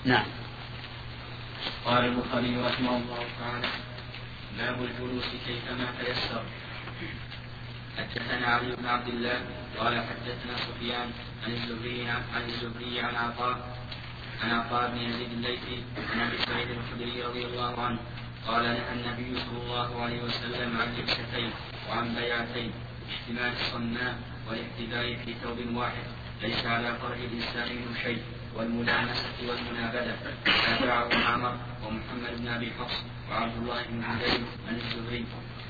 نعم. قال البخاري رحمه الله تعالى: باب الجلوس كيفما تيسر. حدثنا علي بن عبد الله قال حدثنا سفيان عن الزهري عن عطاء بن يزيد الليثي عن ابي سعيد الخدري رضي الله عنه قال: نهى النبي صلى الله عليه وسلم عن لبستين وعن بيعتين: اشتمال الصناء والاحتذاء في ثوب واحد، ليس على فرج الانسان منه شيء، والملامسة والمنابذة. تابعه معمر ومحمد بن ابي حفص وعبد الله بن عبيد عن الزهري.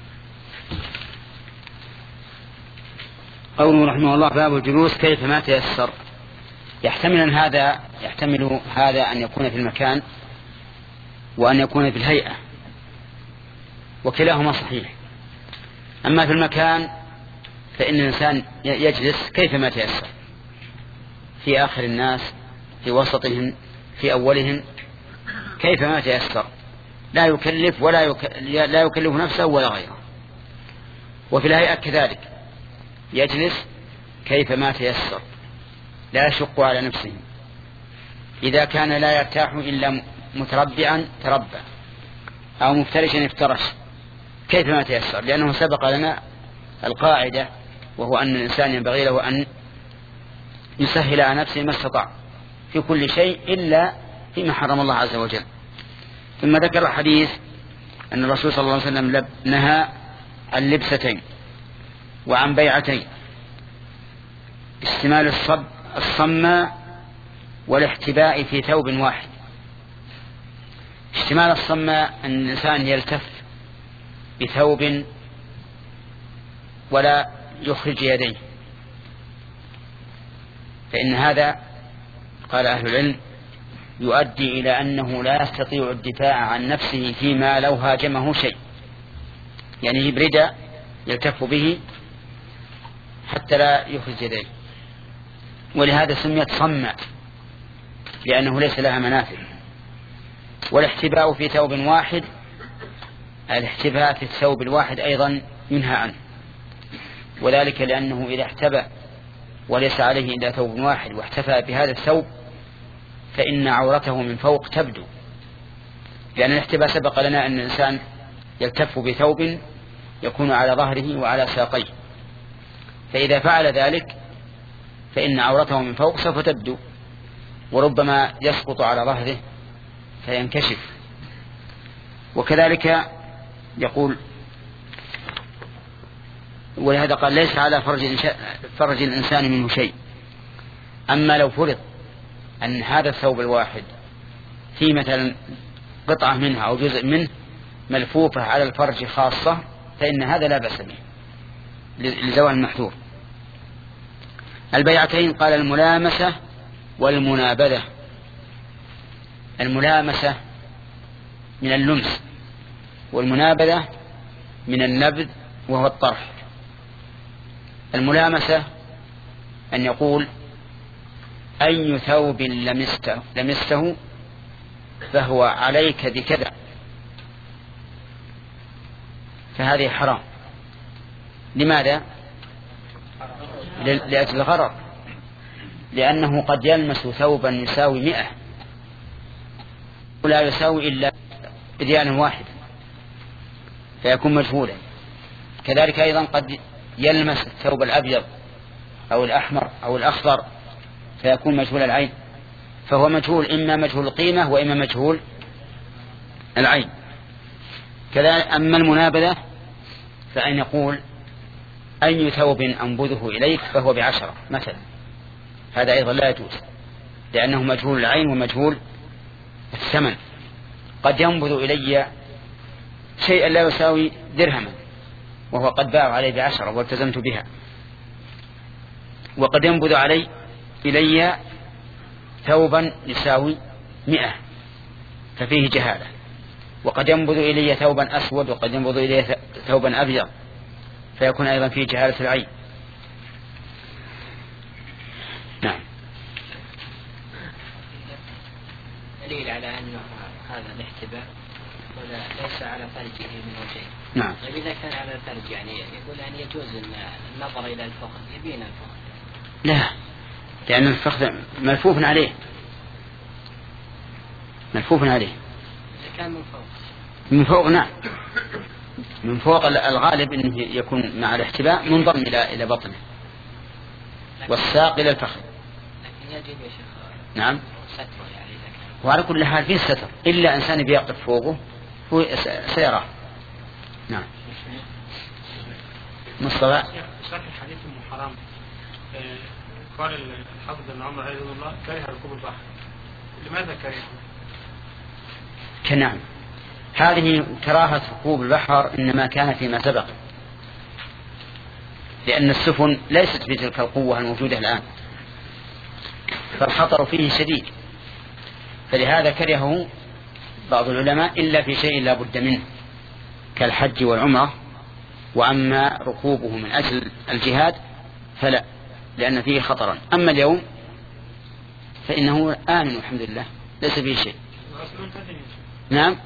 قوله رحمه الله: باب الجلوس كيفما تيسر. يحتمل هذا أن يكون في المكان وأن يكون في الهيئة، وكلاهما صحيح. أما في المكان فإن الإنسان يجلس كيفما تيسر، في آخر الناس، في وسطهم، في أولهم، كيفما تيسر، لا يكلف لا يكلف نفسه ولا غيره. وفي الهيئة كذلك يجلس كيفما تيسر، لا يشق على نفسه. إذا كان لا يرتاح إلا متربعا تربع، أو مفترشا افترش، كيفما تيسر، لأنه سبق لنا القاعدة، وهو أن الإنسان ينبغي له أن يسهل على نفسه ما استطاع في كل شيء إلا فيما حرم الله عز وجل. ثم ذكر الحديث أن الرسول صلى الله عليه وسلم نهى عن لبستين وعن بيعتين: اشتمال الصماء والاحتباء في ثوب واحد. اشتمال الصماء أن الإنسان يلتف بثوب ولا يخرج يديه، فإن هذا قال أهل العلم يؤدي إلى أنه لا يستطيع الدفاع عن نفسه فيما لو هاجمه شيء، يعني يبرد يلتف به حتى لا يخرج يديه، ولهذا سميت صماء لأنه ليس لها منافذ. والاحتباء في ثوب واحد، الاحتباء في الثوب الواحد أيضا ينهى عنه، وذلك لأنه إذا احتبى وليس عليه إلا ثوب واحد واحتفى بهذا الثوب فإن عورته من فوق تبدو، لأن الاحتباء سبق لنا أن الإنسان يلتف بثوب يكون على ظهره وعلى ساقيه، فإذا فعل ذلك فإن عورته من فوق سوف تبدو، وربما يسقط على ظهره فينكشف. وكذلك يقول، ولهذا قال: ليس على فرج الإنسان منه شيء. أما لو فرض أن هذا الثوب الواحد في مثلا قطعة منها أو جزء منه ملفوفة على الفرج خاصة فإن هذا لا بأس به لزوال المحذور. البيعتين قال: الملامسة والمنابذة. الملامسة من اللمس، والمنابذة من النبذ وهو الطرح. الملامسة أن يقول: أي ثوب لمسته فهو عليك بكذا، فهذه حرام. لماذا؟ لأجل الغرر، لأنه قد يلمس ثوبا يساوي 100 ولا يساوي إلا بديان واحد فيكون مجهولا. كذلك أيضا قد يلمس الثوب الأبيض أو الأحمر أو الأخضر فيكون مجهول العين، فهو مجهول، إما مجهول القيمة وإما مجهول العين. كذلك أما المنابذة فأن يقول: أي ثوب أنبذه إليك فهو ب10 مثلا، هذا أيضا لا يجوز، لأنه مجهول العين ومجهول الثمن. قد ينبذ إلي شيئا لا يساوي درهما وهو قد باع علي ب10 والتزمت بها، وقد ينبذ إلي ثوبا يساوي 100 ففيه جهالة، وقد ينبذ إلي ثوبا أسود وقد ينبذ إلي ثوبا أبيض فيكون أيضا فيه جهالة العين. نعم. دليل على أن هذا الاحتباء ليس على فرجه من وجهه. نعم. طيب إذا كان على الفرج يعني يقول أن يجوز النظر إلى الفخذ، يبين الفخذ. لا، لأن الفخذ ملفوف عليه، ملفوف عليه. كان من فوق. من فوق نعم، من فوق الغالب أنه يكون مع الاحتباء منضم إلى بطنه والساق إلى الفخذ. لكن يجب يا شيخ نعم. ستر يعني. وعلى كل حال فيه ستر، إلا إنسان بيقف فوقه هو سيراه. نعم. مصطفى. شرح الحديث من حرام قال الحافظ بن عمر رحمه الله كره ركوب البحر. لماذا كره؟ نعم، هذه كراهة ركوب البحر إنما كان فيما سبق، لأن السفن ليست بتلك القوة الموجودة الآن، فالخطر فيه شديد، فلهذا كرهه بعض العلماء إلا في شيء لا بد منه كالحج والعمرة. وأما ركوبه من أجل الجهاد فلا، لأن فيه خطرا. أما اليوم فإنه آمن والحمد لله ليس فيه شيء. نعم.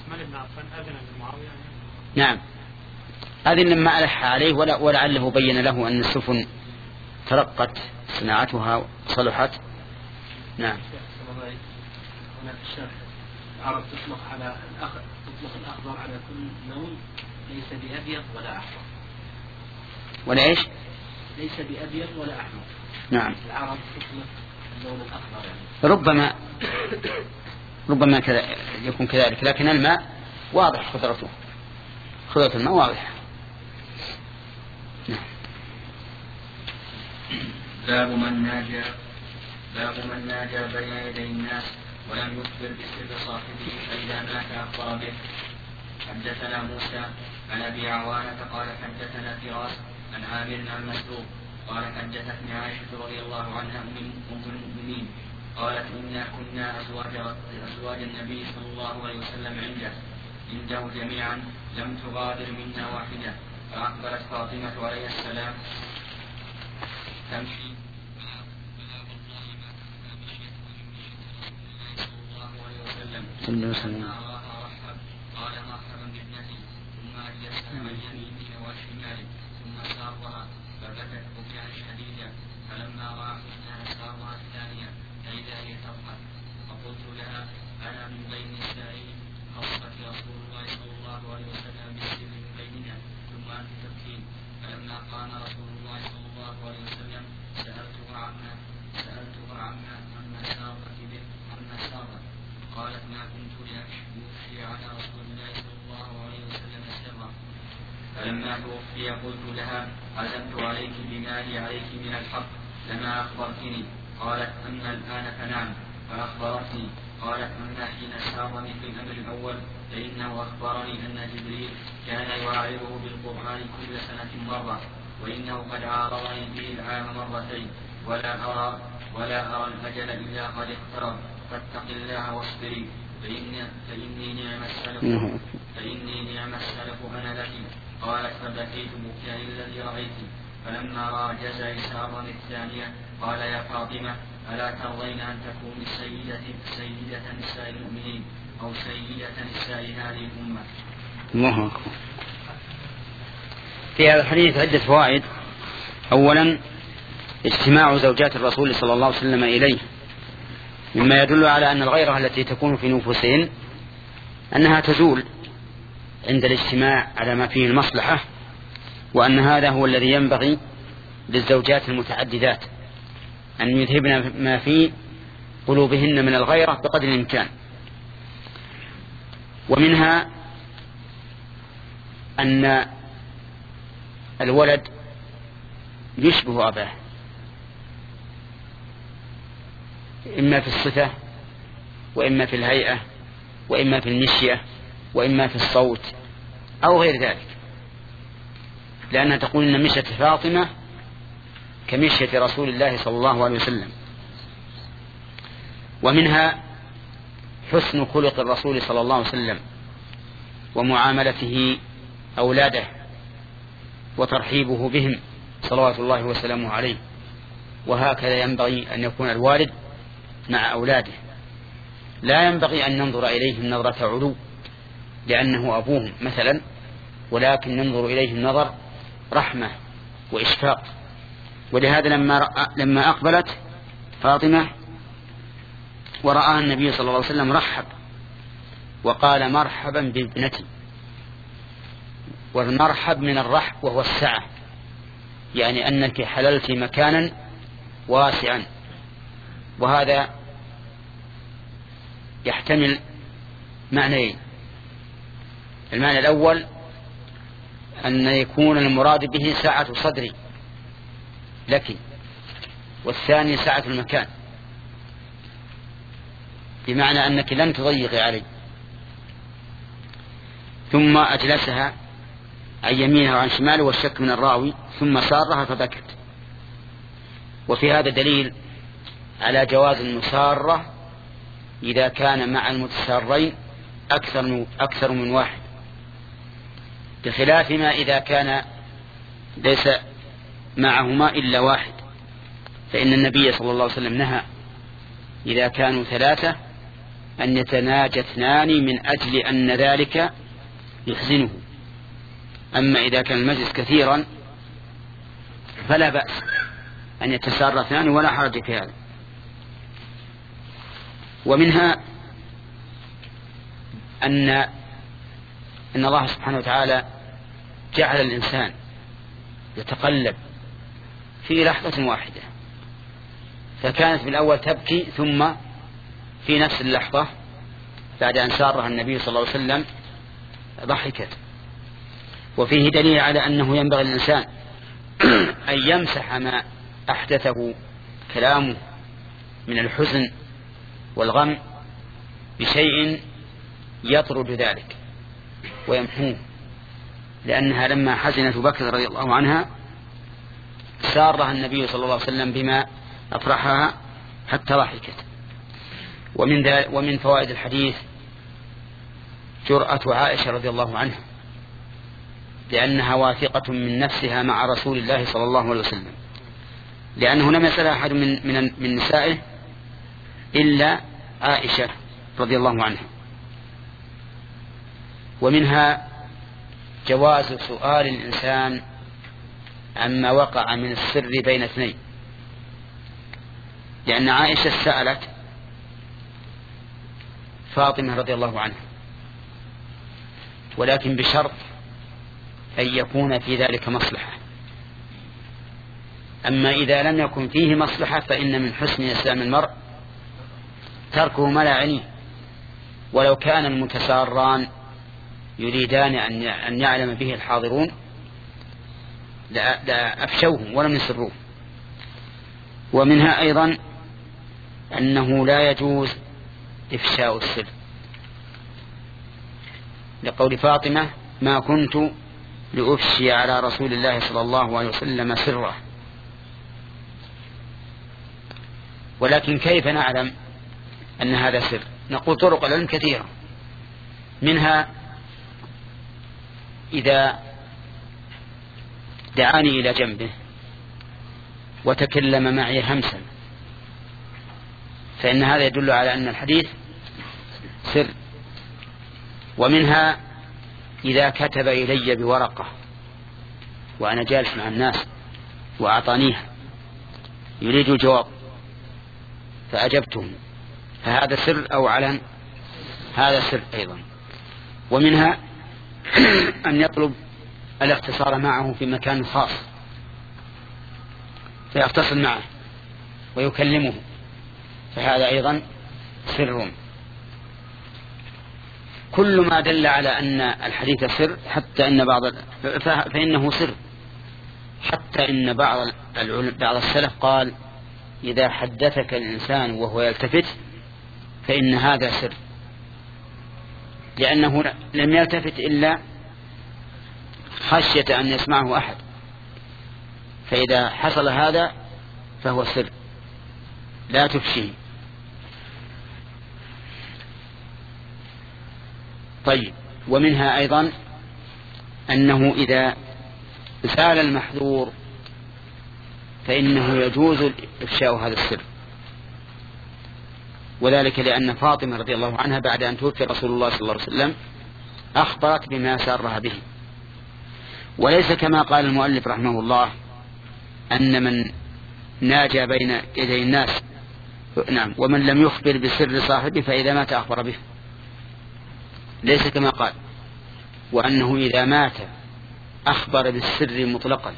نعم، هذه لما ألح عليه ولعله بين له أن السفن ترقت صناعتها وصلحت. نعم. هناك الشرح العرب تطلق الأخضر على كل لون ليس بأبيض ولا أحمر. ولا إيش؟ ليس بأبيض ولا أحمر. نعم. العرب تطلق اللون الأخضر يعني. ربما يكون كذلك، لكن الماء واضح خضرته، خضرة الماء واضحة. باب من ناجى بين يدي الناس ولم يخبر بسر صاحبه فإذا مات أخبر به. حدثنا موسى عن أبي عوانة قال حدثنا فراس عن عامر عن مسروق قال حدثتني عائشة رضي الله عنها أم المؤمنين قالت إنا كنا أزواج النبي صلى الله عليه وسلم عنده جميعا لم تغادر منا واحدة. فأقبلت فاطمة عليه السلام تمشي صلى الله عليه وسلم قال مرحبا بابنتي ثم أجلسها عن يمينه وشماله ثم سارها فبكت بكاء شديدا. فلما رأى أنها سارها الثانية فإذا هي تضحك فقلت لها أنا من بين نسائي خصك رسول الله صلى الله عليه وسلم بالسر من بيننا ثم أنت تبكين. فلما قام رسول الله صلى الله عليه وسلم سألته عما سارت به عما سارت. قالت ما كنت لأخشى على رسول الله صلى الله عليه وسلم سرا. فلما توفي قلت لها عزمت عليك بما لي عليك من الحق لما أخبرتني. قالت أما الآن فنعم فأخبرتني. قالت أما حين سارني في الأمر الأول فإنه أخبرني أن جبريل كان يعارضه بالقرآن كل سنة مرة وإنه قد عارضني به العام مرتين ولا أرى الأجل إلا قد اقترب فاتق الله واصبري فإني نعم السلف أنا لك. قالت فبكيت بكاء الذي رأيت. فلما رأى جزاء سارا الثانية قال يا فاطمة ألا ترضين أن تكوني سيدة نساء المؤمنين أو سيدة نساء هذه الأمة. الله أكبر. في هذا الحديث عدة فوائد. أولا اجتماع زوجات الرسول صلى الله عليه وسلم إليه مما يدل على أن الغيرة التي تكون في نفوسهن أنها تزول عند الاجتماع على ما فيه المصلحة، وأن هذا هو الذي ينبغي للزوجات المتعددات أن يذهبن ما في قلوبهن من الغيرة بقدر الإمكان. ومنها أن الولد يشبه أباه إما في الصفة وإما في الهيئة وإما في المشية وإما في الصوت أو غير ذلك، لأنها تقول إن مشية فاطمة كمشية رسول الله صلى الله عليه وسلم. ومنها حسن خلق الرسول صلى الله عليه وسلم ومعاملته أولاده وترحيبه بهم صلوات الله وسلامه عليه. وهكذا ينبغي أن يكون الوالد مع أولاده، لا ينبغي أن ننظر إليهم نظرة علو لأنه أبوهم مثلا، ولكن ننظر إليهم نظر رحمة وإشفاق. ولهذا لما أقبلت فاطمة ورآها النبي صلى الله عليه وسلم رحب وقال مرحبا بابنتي. والمرحب من الرحب وهو السعة، يعني أنك حللت مكانا واسعا. وهذا يحتمل معنيين: المعنى الأول أن يكون المراد به سعة صدري لك، والثاني سعة المكان، بمعنى أنك لن تضيقي علي. ثم أجلسها عن يمينها وعن شماله، والشك من الراوي، ثم سارها فبكت. وفي هذا دليل على جواز المسارة إذا كان مع المتسارين أكثر من واحد، بخلاف ما إذا كان ليس معهما إلا واحد، فإن النبي صلى الله عليه وسلم نهى إذا كانوا ثلاثة أن يتناجى اثنان من أجل أن ذلك يحزنه. أما إذا كان المجلس كثيرا فلا بأس أن يتسارى اثنان ولا حرج في هذا. ومنها أن الله سبحانه وتعالى جعل الإنسان يتقلب في لحظة واحدة، فكانت في الأول تبكي، ثم في نفس اللحظة بعد أن سارها النبي صلى الله عليه وسلم ضحكت. وفيه دليل على أنه ينبغي للإنسان أن يمسح ما أحدثه كلامه من الحزن والغم بشيء يطرد ذلك ويمحوه، لأنها لما حزنت بكر رضي الله عنها سارها النبي صلى الله عليه وسلم بما أفرحها حتى ضحكت. ومن فوائد الحديث جرأة عائشة رضي الله عنها، لأنها واثقة من نفسها مع رسول الله صلى الله عليه وسلم، لأنه لم يسأل أحد من نسائه إلا عائشة رضي الله عنها. ومنها جواز سؤال الإنسان عما وقع من السر بين اثنين، لأن عائشة سألت فاطمة رضي الله عنها، ولكن بشرط أن يكون في ذلك مصلحة. أما إذا لم يكن فيه مصلحة فإن من حسن إسلام المرء تركه ما لا يعنيه. ولو كان المتساران يريدان أن يعلم به الحاضرون لا أفشوهم ولم يسروه. ومنها أيضا أنه لا يجوز إفشاء السر، لقول فاطمة: ما كنت لأفشي على رسول الله صلى الله عليه وسلم سره. ولكن كيف نعلم أن هذا سر؟ نقول طرق العلم كثيرة، منها إذا دعاني إلى جنبه وتكلم معي همسا فإن هذا يدل على أن الحديث سر. ومنها إذا كتب إلي بورقة وأنا جالس مع الناس وأعطانيها يريد الجواب فأجبته، فهذا سر أو علن؟ هذا سر أيضا. ومنها أن يطلب الاختصار معه في مكان خاص فيختصر معه ويكلمه، فهذا أيضا سر. كل ما دل على أن الحديث سر، حتى إن فإنه سر، حتى إن بعض السلف قال: إذا حدثك الإنسان وهو يلتفت فإن هذا سر، لأنه لم يلتفت إلا خشية أن يسمعه أحد، فإذا حصل هذا فهو سر لا تفشيه. طيب، ومنها أيضا أنه إذا زال المحذور فإنه يجوز إفشاء هذا السر، وذلك لأن فاطمة رضي الله عنها بعد أن توفي رسول الله صلى الله عليه وسلم أخبرت بما سارها به، وليس كما قال المؤلف رحمه الله أن من ناجى بين يدي الناس، نعم، ومن لم يخبر بسر صاحبه فإذا مات أخبر به، ليس كما قال وأنه إذا مات أخبر بالسر مطلقا،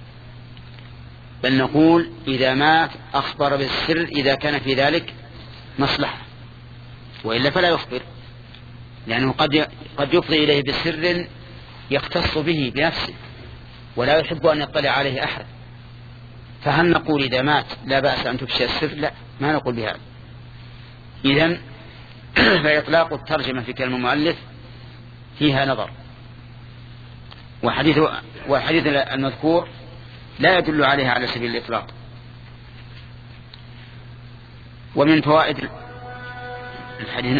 بل نقول إذا مات أخبر بالسر إذا كان في ذلك مصلحة، وإلا فلا يخبر، لأنه قد يفضي إليه بسر يختص به بنفسه ولا يحب أن يطلع عليه أحد. فهل نقول إذا مات لا بأس أن تفشي السر؟ لا، ما نقول بهذا. إذن فإطلاق الترجمة في كلمة المؤلف فيها نظر، وحديث المذكور لا يدل عليها على سبيل الإطلاق. ومن فوائد الحديث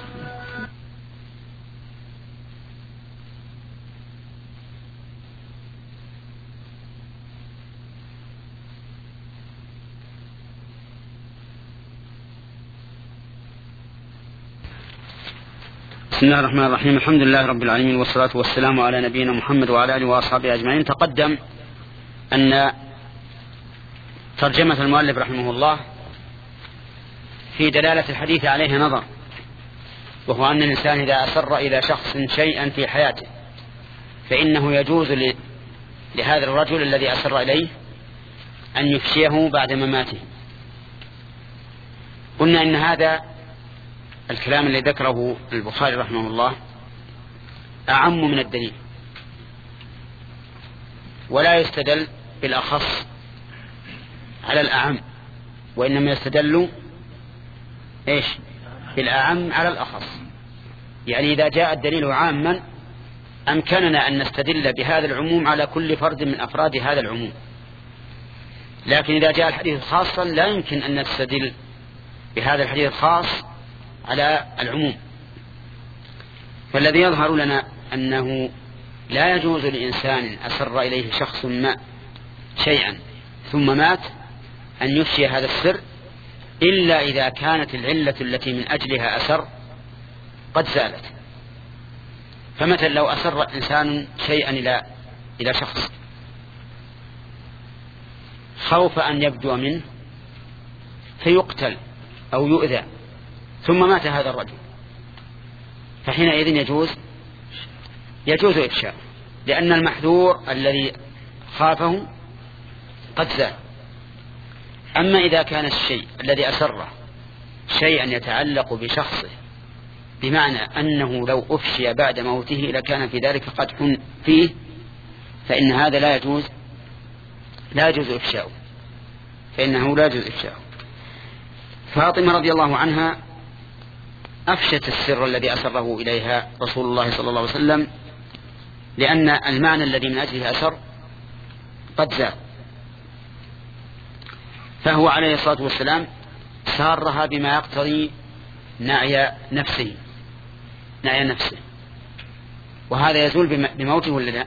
بسم الله الرحمن الرحيم. الحمد لله رب العالمين، والصلاة والسلام على نبينا محمد وعلى آله وأصحابه أجمعين. تقدم أن ترجمة المؤلف رحمه الله في دلالة الحديث عليه نظر، وهو أن الإنسان إذا أسر إلى شخص شيئا في حياته فإنه يجوز لهذا الرجل الذي أسر إليه أن يفشيه بعد مماته. قلنا إن هذا الكلام الذي ذكره البخاري رحمه الله أعم من الدليل، ولا يستدل بالأخص على الأعم، وإنما يستدل بالأعم على الأخص. يعني إذا جاء الدليل عاما أمكننا أن نستدل بهذا العموم على كل فرد من أفراد هذا العموم، لكن إذا جاء الحديث خاصا لا يمكن أن نستدل بهذا الحديث الخاص على العموم. فالذي يظهر لنا أنه لا يجوز لإنسان أسر إليه شخص ما شيئا ثم مات أن يفشي هذا السر إلا إذا كانت العلة التي من أجلها أسر قد زالت. فمثلا لو أسر إنسان شيئا إلى شخص خوف أن يبدو منه فيقتل أو يؤذى ثم مات هذا الرجل، فحينئذ يجوز إفشاء، لأن المحذور الذي خافه قد زال. أما إذا كان الشيء الذي أسره شيئا يتعلق بشخصه بمعنى أنه لو أفشي بعد موته لكان في ذلك قدح فيه، فإن هذا لا يجوز إفشاؤه، فإنه لا يجوز إفشاؤه. فاطمة رضي الله عنها أفشت السر الذي أسره إليها رسول الله صلى الله عليه وسلم، لأن المعنى الذي من أجله أسر قد زال. فهو عليه الصلاة والسلام سارها بما يقتضي نعي نفسه، وهذا يزول بموته ولا لا؟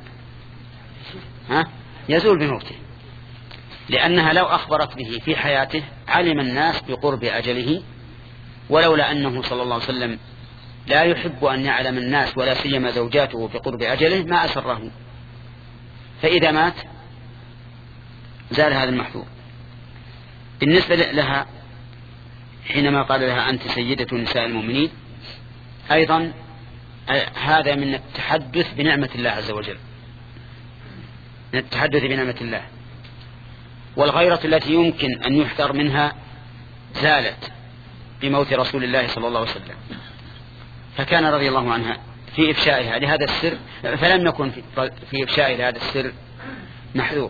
يزول بموته، لأنها لو أخبرت به في حياته علم الناس بقرب أجله، ولولا أنه صلى الله عليه وسلم لا يحب أن يعلم الناس ولا سيما زوجاته بقرب أجله ما أسره، فإذا مات زال هذا المحذور. بالنسبة لها حينما قال لها أنت سيدة نساء المؤمنين، أيضا هذا من التحدث بنعمة الله عز وجل، من التحدث بنعمة الله، والغيرة التي يمكن أن يحذر منها زالت بموت رسول الله صلى الله عليه وسلم، فكان رضي الله عنها في إفشائها لهذا السر، فلم يكن في إفشائها لهذا السر محذور.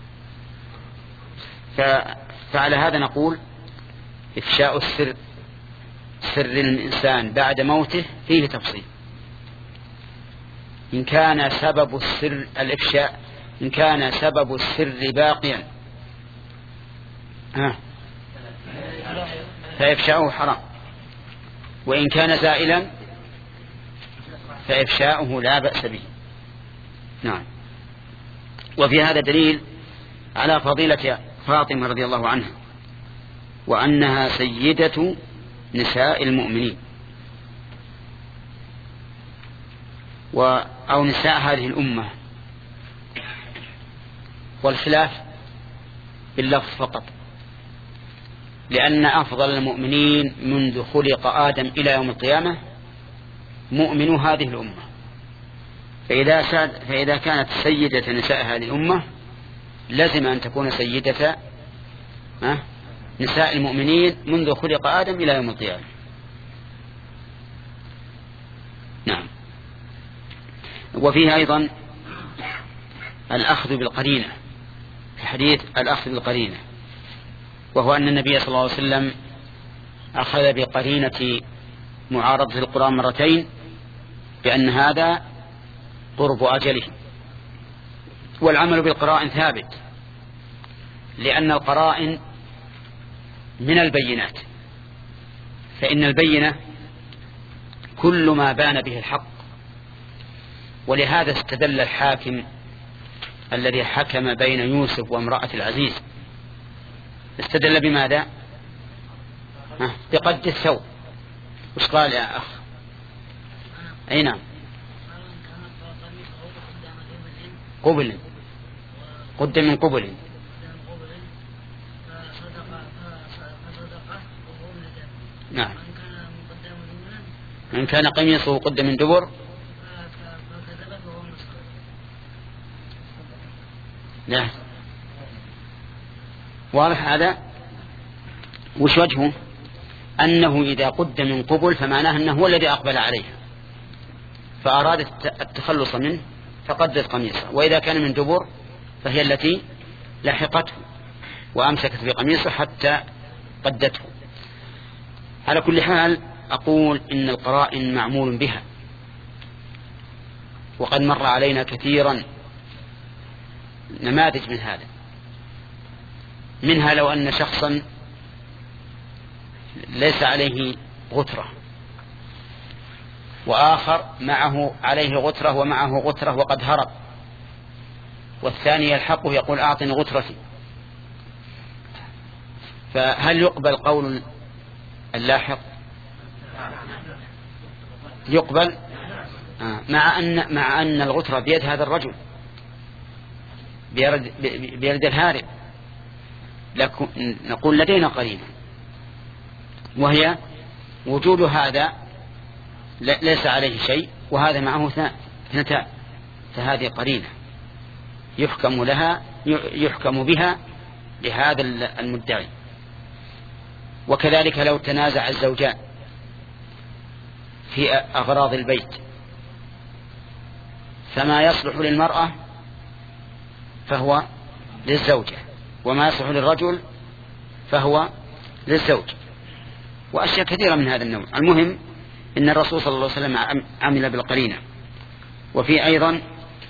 فعلى هذا نقول إفشاء السر، سر الإنسان بعد موته فيه تفصيل. إن كان سبب السر الإفشاء، إن كان سبب السر باقيا فإفشاؤه حرام، وإن كان زائلا فإفشاؤه لا بأس به. نعم. وفي هذا دليل على فضيلة فاطمة رضي الله عنها، وأنها سيدة نساء المؤمنين أو نساء هذه الأمة، والخلاف باللفظ فقط، لأن أفضل المؤمنين منذ خلق آدم إلى يوم القيامة مؤمنو هذه الأمة. فإذا كانت سيدة نساء هذه الأمة لازم أن تكون سيدة نساء المؤمنين منذ خلق آدم إلى يوم القيامة. نعم. وفيه أيضا الأخذ بالقرينة، في حديث الأخذ بالقرينة، وهو أن النبي صلى الله عليه وسلم أخذ بقرينة معارضة القرآن مرتين بأن هذا قرب أجله. والعمل بالقرائن ثابت، لأن القرائن من البينات، فإن البينة كل ما بان به الحق. ولهذا استدل الحاكم الذي حكم بين يوسف وامرأة العزيز، استدل بماذا؟ بقد الثوب. وش قال يا أخ؟ أي نعم، قبل، قد من قبل. نعم. من كان قميصه قد من دبر. لا، واضح هذا. وش وجهه؟ أنه إذا قد من قبل فمعناه أنه هو الذي أقبل عليه فأراد التخلص منه فقدت قميصه، وإذا كان من دبر فهي التي لحقته وأمسكت بقميصه حتى قدته. على كل حال أقول إن القرائن معمول بها، وقد مر علينا كثيرا نماذج من هذا. منها لو أن شخصا ليس عليه غترة وآخر معه عليه غترة ومعه غترة وقد هرب، والثاني يلحقه يقول أعطني غترتي، فهل يقبل قول اللاحق؟ يقبل مع أن الغترة بيد هذا الرجل، بيد الهارب. نقول لدينا قرينة، وهي وجود هذا ليس عليه شيء وهذا معه اثنتان، فهذه قرينة يحكم بها لهذا المدعي. وكذلك لو تنازع الزوجان في أغراض البيت، فما يصلح للمرأة فهو للزوجة، وما يصلح للرجل فهو للزوج، وأشياء كثيرة من هذا النوع. المهم إن الرسول صلى الله عليه وسلم عمل بالقرينة. وفي أيضا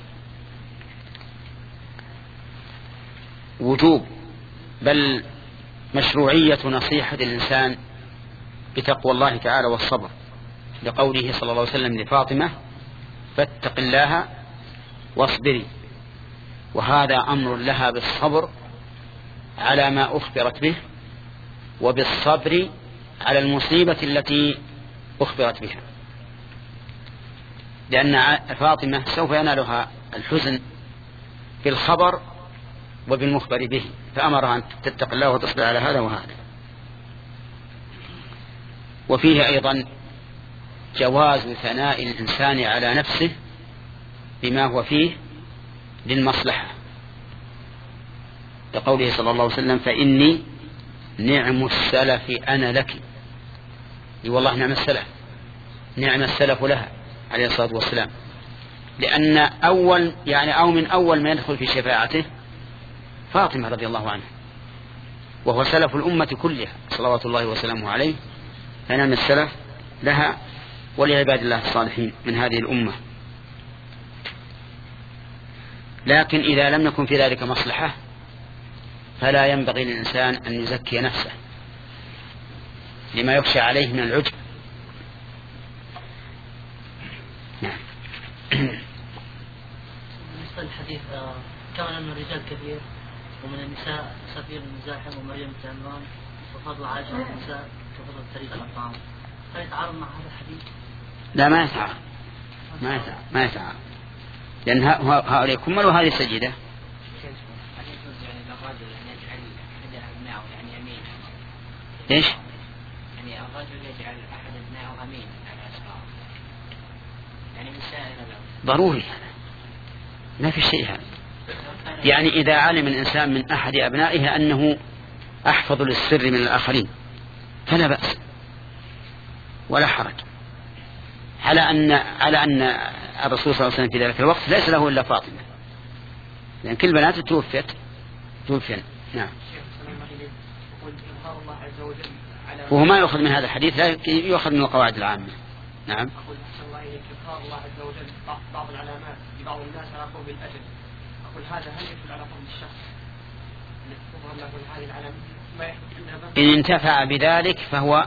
وجوب بل مشروعية نصيحة الإنسان بتقوى الله تعالى والصبر، لقوله صلى الله عليه وسلم لفاطمة فاتق الله واصبري، وهذا أمر لها بالصبر على ما أخبرت به وبالصبر على المصيبة التي أخبرت بها، لأن فاطمة سوف ينالها الحزن بالخبر وبالمخبر به، فأمرها أن تتق الله وتصبر على هذا وهذا. وفيه أيضا جواز ثناء الإنسان على نفسه بما هو فيه للمصلحة، لقوله صلى الله عليه وسلم فإني نعم السلف أنا لك. والله نعم السلف، نعم السلف لها عليه الصلاة والسلام، لأن أو من أول ما يدخل في شفاعته فاطمة رضي الله عنها، وهو سلف الأمة كلها صلوات الله وسلامه عليه، فنعم السلف لها ولعباد الله الصالحين من هذه الأمة. لكن إذا لم يكن في ذلك مصلحة فلا ينبغي للإنسان أن يزكي نفسه لما يخشى عليه من العجب. نعم. بالنسبة للحديث كان من الرجال كثير ومن النساء سفير بن زاحم ومريم بنت عمران وفضل عائشة النساء كفضل طريق الأطعام، هل يتعارض مع هذا الحديث؟ لا، ما يتعارض لأن هؤلاء كملوا هذه السجدة. ايش؟ يعني الرجل يجعل احد ابنائه امين على اسراره. ضروري، ما في شيء هذا. يعني إذا علم الإنسان من أحد أبنائه أنه أحفظ للسر من الآخرين فلا بأس ولا حرج، على أن الرسول صلى الله عليه وسلم في ذلك الوقت ليس له إلا فاطمة، لأن كل بناته توفين. نعم. وهو ما يؤخذ من هذا الحديث، لا يؤخذ من القواعد العامة. نعم. أقول أحسن الله إليك إظهار الله عز وجل بعض العلامات لبعض الناس على قرب الأجل، أقول هذا هل يدل على قرب الشخص الذي تظهر له هذه العلامات ما يحدث؟ إن انتفع بذلك فهو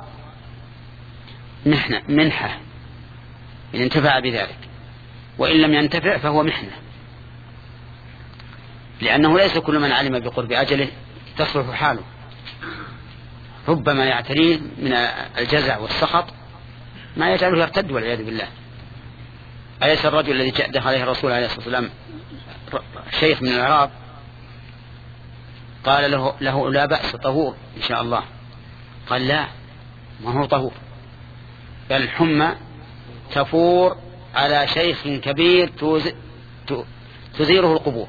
منحة، إن انتفع بذلك، وإن لم ينتفع فهو محنة، لأنه ليس كل من علم بقرب أجله تصلح حاله، ربما يعتريه من الجزع والسخط ما يجعله يرتد والعياذ بالله. أليس الرجل الذي دخل عليه الرسول عليه الصلاة والسلام شيخ من العراق قال له لا بأس طهور إن شاء الله، قال لا ما هو طهور، بل الحمى تفور على شيخ كبير تزيره القبور.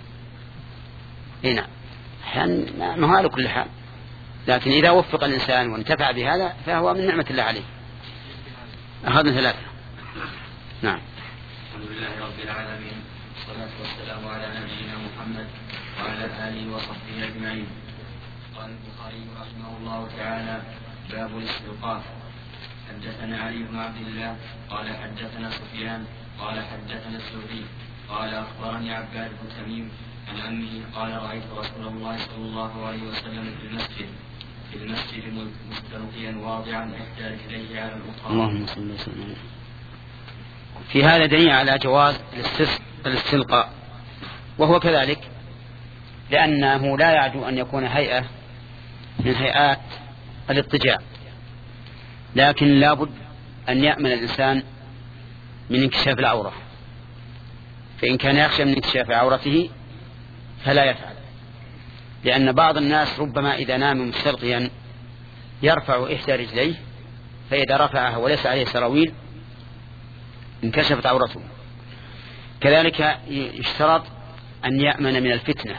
هنا ما هو على كل حال، لكن إذا وفق الإنسان وانتفع بهذا فهو من نعمة الله عليه. أخذنا 3. نعم. الحمد لله رب العالمين، والصلاة والسلام على نبينا محمد وعلى آله وصحبه أجمعين. قال البخاري رحمه الله تعالى: باب الاستلقاء. حدثنا علي بن عبد الله قال حدثنا سفيان قال حدثنا الزهري قال أخبرني عباد بن تميم عن عمه قال: رأيت رسول الله صلى الله عليه وسلم في المسجد مستلقيا واضعا إحدى رجليه على الأخرى. اللهم صل وسلم. في هذا دليل على جواز الاستلقاء، وهو كذلك لأنه لا يعدو أن يكون هيئة من هيئات الاضطجاع، لكن لابد أن يأمن الإنسان من انكشاف العورة، فإن كان يخشى من انكشاف عورته فلا يفعل، لأن بعض الناس ربما إذا نام مستلقيا يرفع إحدى رجليه، فإذا رفعها وليس عليه سراويل انكشفت عورته. كذلك يشترط أن يأمن من الفتنة،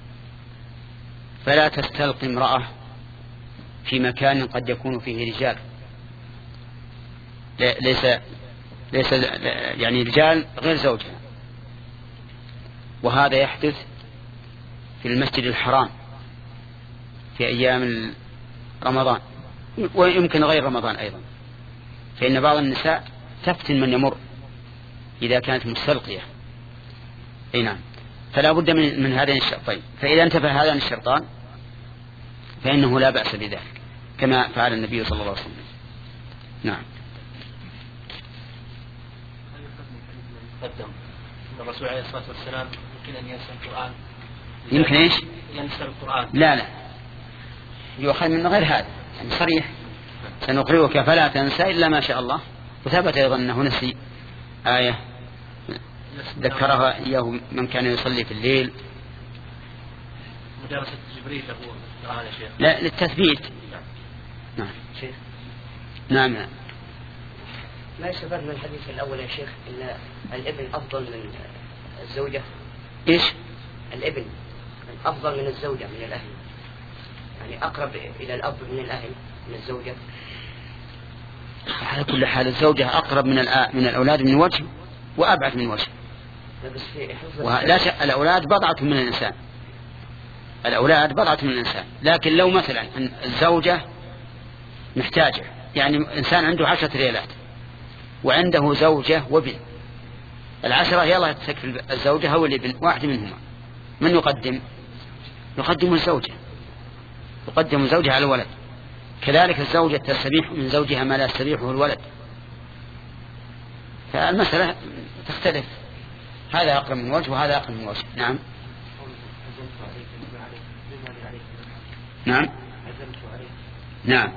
فلا تستلقي امرأة في مكان قد يكون فيه رجال، ليس يعني رجال غير زوجها، وهذا يحدث في المسجد الحرام في أيام رمضان، ويمكن غير رمضان أيضا، فإن بعض النساء تفتن من يمر إذا كانت مستلقية. أي نعم. فلا بد من هذين الشرطين، فإذا انتفى هذان الشرطان فإنه لا بأس بذلك، كما فعل النبي صلى الله عليه وسلم. نعم. قدم الرسول عليه الصلاة والسلام يمكن أن ينسى القرآن. يمكن إيش؟ ينسى القرآن. لا يؤخذ من غير هذا، يعني صريح: سنقرئك فلا تنسى إلا ما شاء الله. وثبت أيضا أنه نسي آية ذكرها إياه من كان يصلي في الليل. مدرسة جبريل له القرآن يا شيخ؟ لا، للتثبيت. نعم. شيخ. نعم. ما يستفاد من الحديث الأول يا شيخ إن الابن أفضل من الزوجة؟ إيش؟ الابن أفضل من الزوجة من الأهل، يعني أقرب إلى الأب من الأهل من الزوجة. على كل حال الزوجة أقرب من الأولاد من وجه وأبعد من وجه. لا شك الأولاد بضعة من الإنسان، الأولاد بضعة من الإنسان، لكن لو مثلا الزوجة محتاجة، يعني إنسان عنده 10 ريالات وعنده زوجة وابن، 10 يلا تكفي الزوجة أو الابن، واحد منهما، من يقدم؟ يقدم الزوجة، يقدم الزوجة على الولد. كذلك الزوجة تستبيح من زوجها ما لا يستبيحه الولد، فالمسألة تختلف، هذا أقرب من وجه وهذا أقرب من وجه. نعم. نعم. نعم.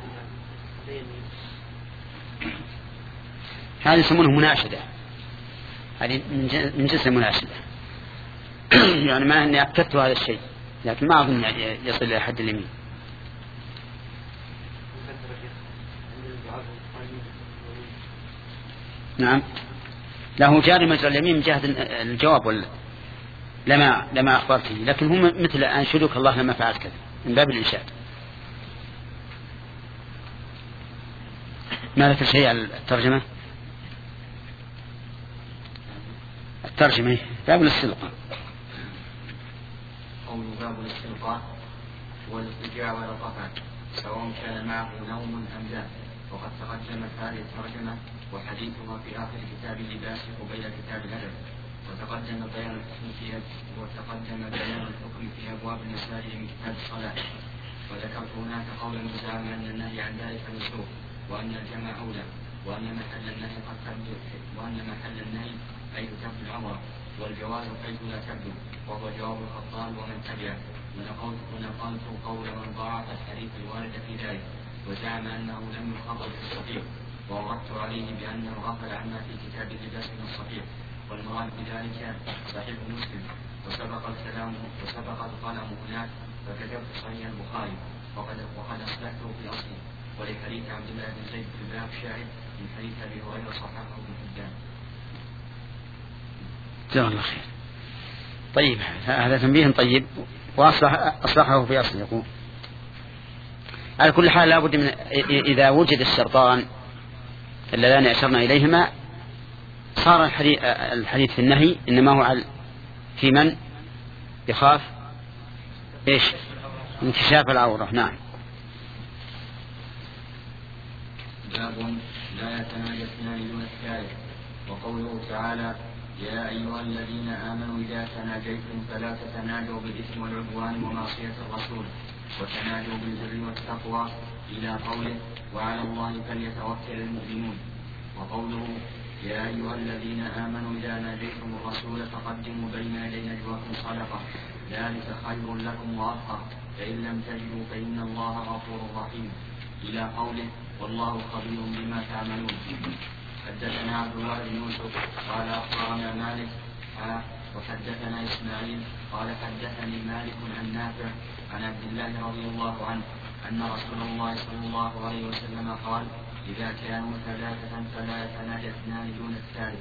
هذه يسمونه مناشدة، هذه من جنس المناشدة. يعني ما أني أكدت هذا الشيء، لكن ما أظن يصل إلى حد اليمين. نعم. له جار مجرى اليمين من جهة الجواب ولا لما أخبرتني، لكن هم مثل أنشدك الله لما فعلت كذا من باب الإنشاد. ما لك شيء على الترجمة؟ الترجمة باب الاستلقاء. قول باب الاستلقاء والاضطجاع على الركعة سواء كان معه نوم أم لا، وقد تقدمت هذه الترجمة وحديثها في آخر كتاب اللباس قبيل كتاب الأدب، وتقدم بيان الحكم في أبواب المساجد من كتاب الصلاة. وذكرت هناك قولا زعم أن النهي عن ذلك مسلوب، وأن الجمع أولى، وأن محل النهي حيث تبدو العمرة، والجواز حيث لا تبدو، وهو جواب الخطاب ومن تبعه. ونقلت قول من ضاعف الحديث الوارد في ذلك، وزعم أنه لم يخرج في الصحيح، ووردت عليه بأنه غفل عما في كتاب اللباس من الصحيح، والمراد بذلك صحيح مسلم، وسبق القلم هناك فكتبت صحيح البخاري، وقد أصلحته في أصله، ولحديث عبد الله بن زيد في الباب شاهد من حديث أبي هريرة صححه ابن حبان. جزاه الله خير. طيب هذا تنبيه طيب، وأصلحه في أصله. يقول على كل حال لابد من إذا وجد الشرطان اللذان أشرنا إليهما صار الحديث في النهي إنما هو في من يخاف إيش؟ انكشاف العورة. نعم. باب لا يتناجى اثنان دون الثالث. وقوله تعالى يا أيها الذين آمنوا إذا تناجيتم فلا تتناجوا بالإثم والعدوان ومعصية الرسول، وتناجوا بالبر والتقوى إلى قوله وعلى الله فليتوكل المؤمنون. وقوله يا أيها الذين آمنوا إذا ناجيتم الرسول فقدموا بين يدي نجواكم صدقة ذلك خير لكم وأطهر، فإن لم تجدوا فإن الله غفور رحيم إلى قوله والله خبير بما تعملون. حدثنا عبد الله بن يوسف قال أخبرنا مالك وحدثنا إسماعيل قال حدثني مالك عن نافع عن عبد الله رضي الله عنه أن رسول الله صلى الله عليه وسلم قال إذا كانوا ثلاثة فلا يتناجى اثنان دون الثالث.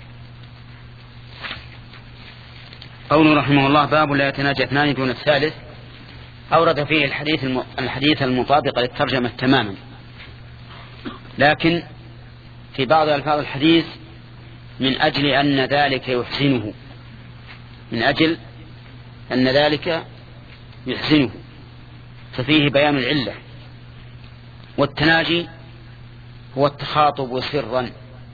قوله رحمه الله باب لا يتناجى اثنان دون الثالث، أورد فيه الحديث المطابق للترجمة تماما، لكن في بعض ألفاظ الحديث من أجل أن ذلك يحسنه، من أجل أن ذلك يحسنه، ففيه بيان العلة. والتناجي هو التخاطب سرا،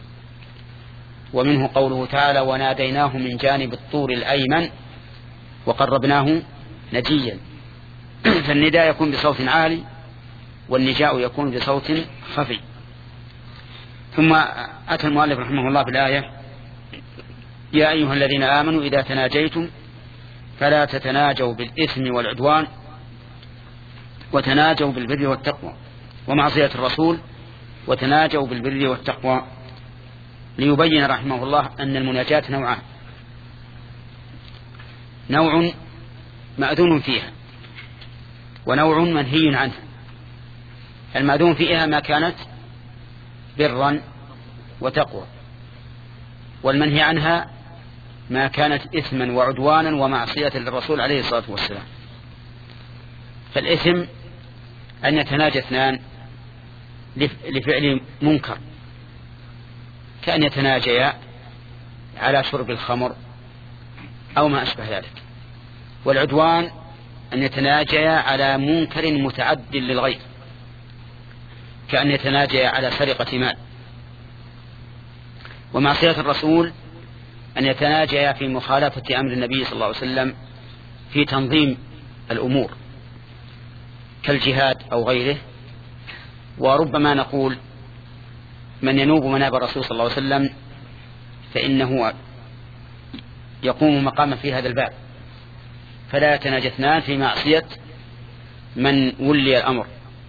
ومنه قوله تعالى وناديناه من جانب الطور الأيمن وقربناه نجيا. فالنداء يكون بصوت عالي والنجاء يكون بصوت خفي. ثم أتى المؤلف رحمه الله بالآية يا أيها الذين آمنوا إذا تناجيتم فلا تتناجوا بالإثم والعدوان وتناجوا بالبر والتقوى ومعصية الرسول وتناجوا بالبر والتقوى، ليبين رحمه الله أن المناجاة نوعان: نوع مأذون فيها ونوع منهي عنه. المأذون فيها ما كانت برا وتقوى، والمنهي عنها ما كانت إثما وعدوانا ومعصية للرسول عليه الصلاة والسلام. فالإثم أن يتناجى اثنان لفعل منكر، كأن يتناجيا على شرب الخمر أو ما أشبه ذلك. والعدوان أن يتناجيا على منكر متعد للغير، كأن يتناجيا على سرقة مال. ومعصية الرسول أن يتناجيا في مخالفة أمر النبي صلى الله عليه وسلم في تنظيم الأمور كالجهاد أو غيره. وربما نقول من ينوب مناب الرسول صلى الله عليه وسلم فإنه يقوم مقاما في هذا الباب، فلا يتناجى اثنان في معصية من ولي الأمر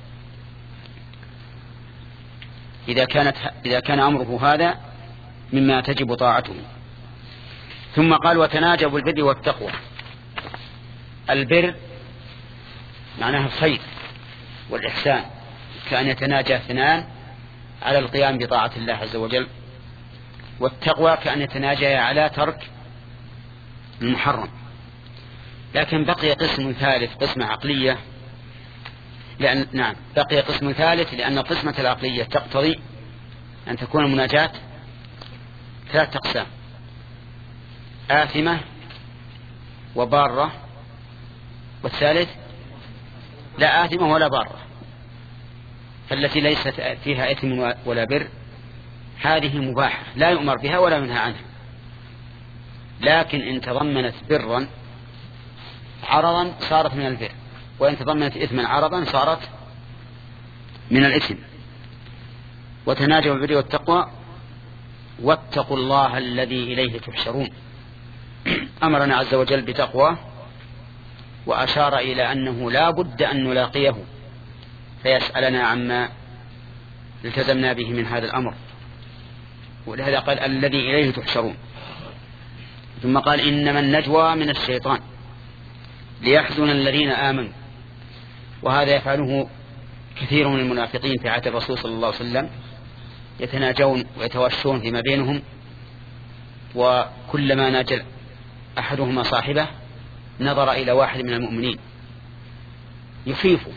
إذا كان أمره هذا مما تجب طاعته. ثم قال وتناجوا بالبر والتقوى. البر معناها الخير والإحسان، كأن يتناجى اثنان على القيام بطاعة الله عز وجل والتقوى كأن يتناجيا على ترك المحرم. لكن بقي قسم ثالث، قسمة عقلية، بقي قسم ثالث لأن القسمة العقلية تقتضي أن تكون المناجاة 3 أقسام: آثمة وبارة، والثالث لا آثمة ولا بارة. فالتي ليست فيها إثم ولا بر هذه مباحة لا يؤمر بها ولا ينهى عنها، لكن إن تضمنت برا عرضا صارت من البر، وإن تضمنت إثما عرضا صارت من الإثم. وتناجوا بالبر والتقوى واتقوا الله الذي إليه تحشرون. أمرنا عز وجل بتقوى، وأشار إلى أنه لا بد أن نلاقيه فيسألنا عما التزمنا به من هذا الأمر، ولهذا قال الذي إليه تحشرون. ثم قال إنما النجوى من الشيطان ليحزن الذين آمنوا. وهذا يفعله كثير من المنافقين في عهد الرسول صلى الله عليه وسلم، يتناجون ويتواشون فيما بينهم، وكلما ناجى أحدهما صاحبه نظر إلى واحد من المؤمنين يخيفه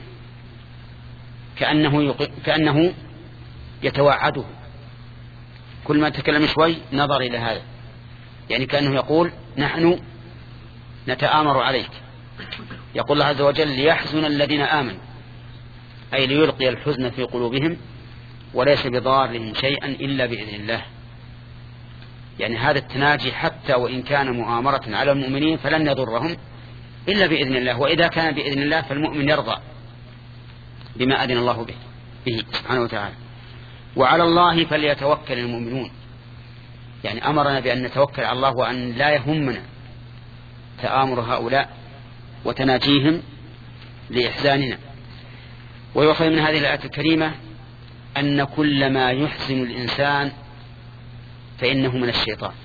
كأنه يتوعده، كل ما تكلم شوي نظر إلى هذا، يعني كأنه يقول نحن نتآمر عليك. يقول الله عز وجل ليحزن الذين آمنوا، أي ليلقي الحزن في قلوبهم وليس بضارهم شيئا إلا بإذن الله. يعني هذا التناجي حتى وإن كان مؤامرة على المؤمنين فلن يضرهم إلا بإذن الله، وإذا كان بإذن الله فالمؤمن يرضى بما أذن الله به سبحانه وتعالى. وعلى الله فليتوكل المؤمنون، يعني أمرنا بأن نتوكل على الله وأن لا يهمنا تآمر هؤلاء وتناجيهم لإحزاننا. ويؤخذ من هذه الآية الكريمة أن كل ما يحزن الإنسان فإنه من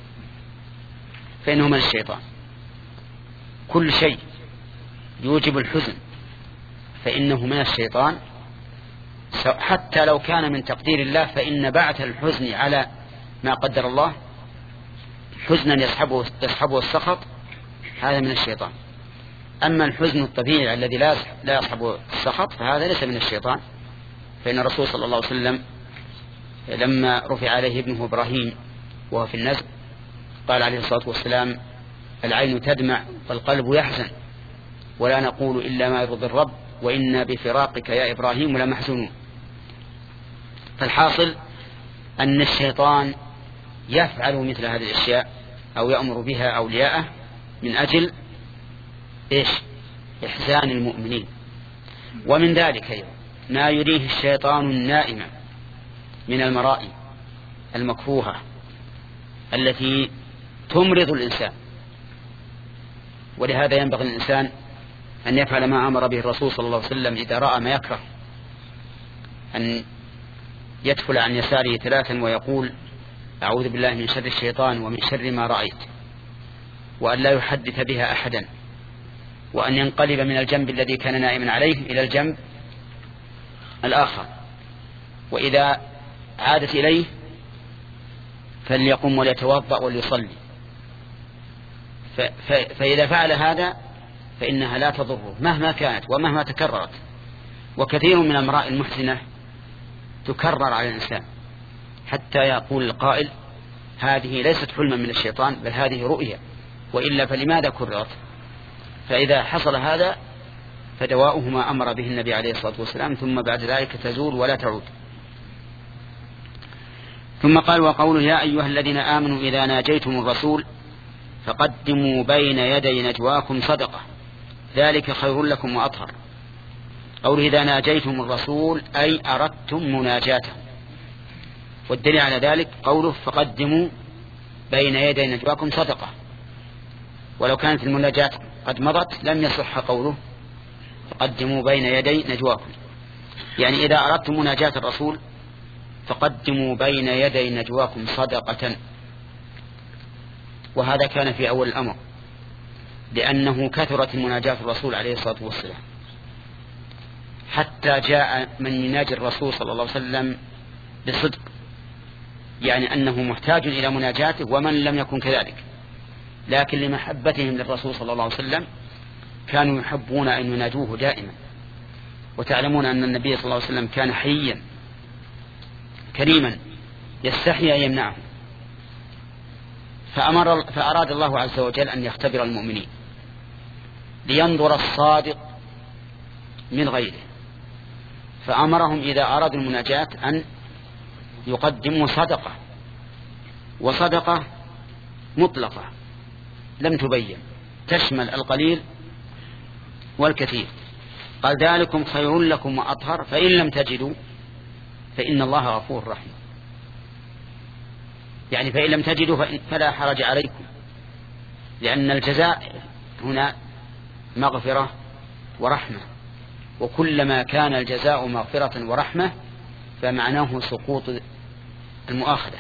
الشيطان. كل شيء يوجب الحزن فإنه من الشيطان، حتى لو كان من تقدير الله، فإن بعث الحزن على ما قدر الله حزنا يصحبه السخط هذا من الشيطان. أما الحزن الطبيعي الذي لا يصحبه السخط فهذا ليس من الشيطان. فإن الرسول صلى الله عليه وسلم لما رفع عليه ابنه إبراهيم وهو في النزع قال عليه الصلاة والسلام العين تدمع والقلب يحزن ولا نقول إلا ما يرضي الرب وإنا بفراقك يا إبراهيم لمحزونون. فالحاصل أن الشيطان يفعل مثل هذه الأشياء أو يأمر بها أولياءه من أجل إحزان المؤمنين. ومن ذلك ما يريه الشيطان النائم من المرائي المكروهة التي تمرض الإنسان. ولهذا ينبغي الإنسان أن يفعل ما أمر به الرسول صلى الله عليه وسلم إذا رأى ما يكره، أن يدخل عن يساره 3 ويقول أعوذ بالله من شر الشيطان ومن شر ما رأيت، وأن لا يحدث بها أحدا، وأن ينقلب من الجنب الذي كان نائما عليه إلى الجنب الآخر، وإذا عادت إليه فليقم وليتوضأ وليصلي. فإذا فعل هذا فإنها لا تضره مهما كانت ومهما تكررت. وكثير من المرائي المحزنة تكرر على الإنسان حتى يقول القائل هذه ليست حلما من الشيطان بل هذه رؤيا، وإلا فلماذا كررت؟ فإذا حصل هذا فدواؤه ما أمر به النبي عليه الصلاة والسلام، ثم بعد ذلك تزول ولا تعود. ثم قال وقوله يا أيها الذين آمنوا إذا ناجيتم الرسول فقدموا بين يدي نجواكم صدقة ذلك خير لكم وأطهر. قوله إذا ناجيتم الرسول أي أردتم مناجاته، والدليل على ذلك قوله فقدموا بين يدي نجواكم صدقة، ولو كانت المناجاة قد مضت لم يصح قوله فقدموا بين يدي نجواكم. يعني إذا أردتم مناجاة الرسول فقدموا بين يدي نجواكم صدقة. وهذا كان في أول الأمر لأنه كثرت مناجاة الرسول عليه الصلاة والسلام حتى جاء من يناجي الرسول صلى الله عليه وسلم بصدق، يعني أنه محتاج إلى مناجاته، ومن لم يكن كذلك، لكن لمحبتهم للرسول صلى الله عليه وسلم كانوا يحبون أن يناجوه دائما. وتعلمون أن النبي صلى الله عليه وسلم كان حيا كريما يستحي أن يمنعه، فأراد الله عز وجل أن يختبر المؤمنين لينظر الصادق من غيره، فأمرهم إذا أرادوا المناجاة أن يقدموا صدقة، وصدقة مطلقة لم تبين، تشمل القليل والكثير. قال ذلكم خير لكم وأطهر، فإن لم تجدوا فإن الله غفور رحيم. يعني فإن لم تجدوا فلا حرج عليكم، لأن الجزاء هنا مغفرة ورحمة، وكلما كان الجزاء مغفرة ورحمة فمعناه سقوط المؤاخذة.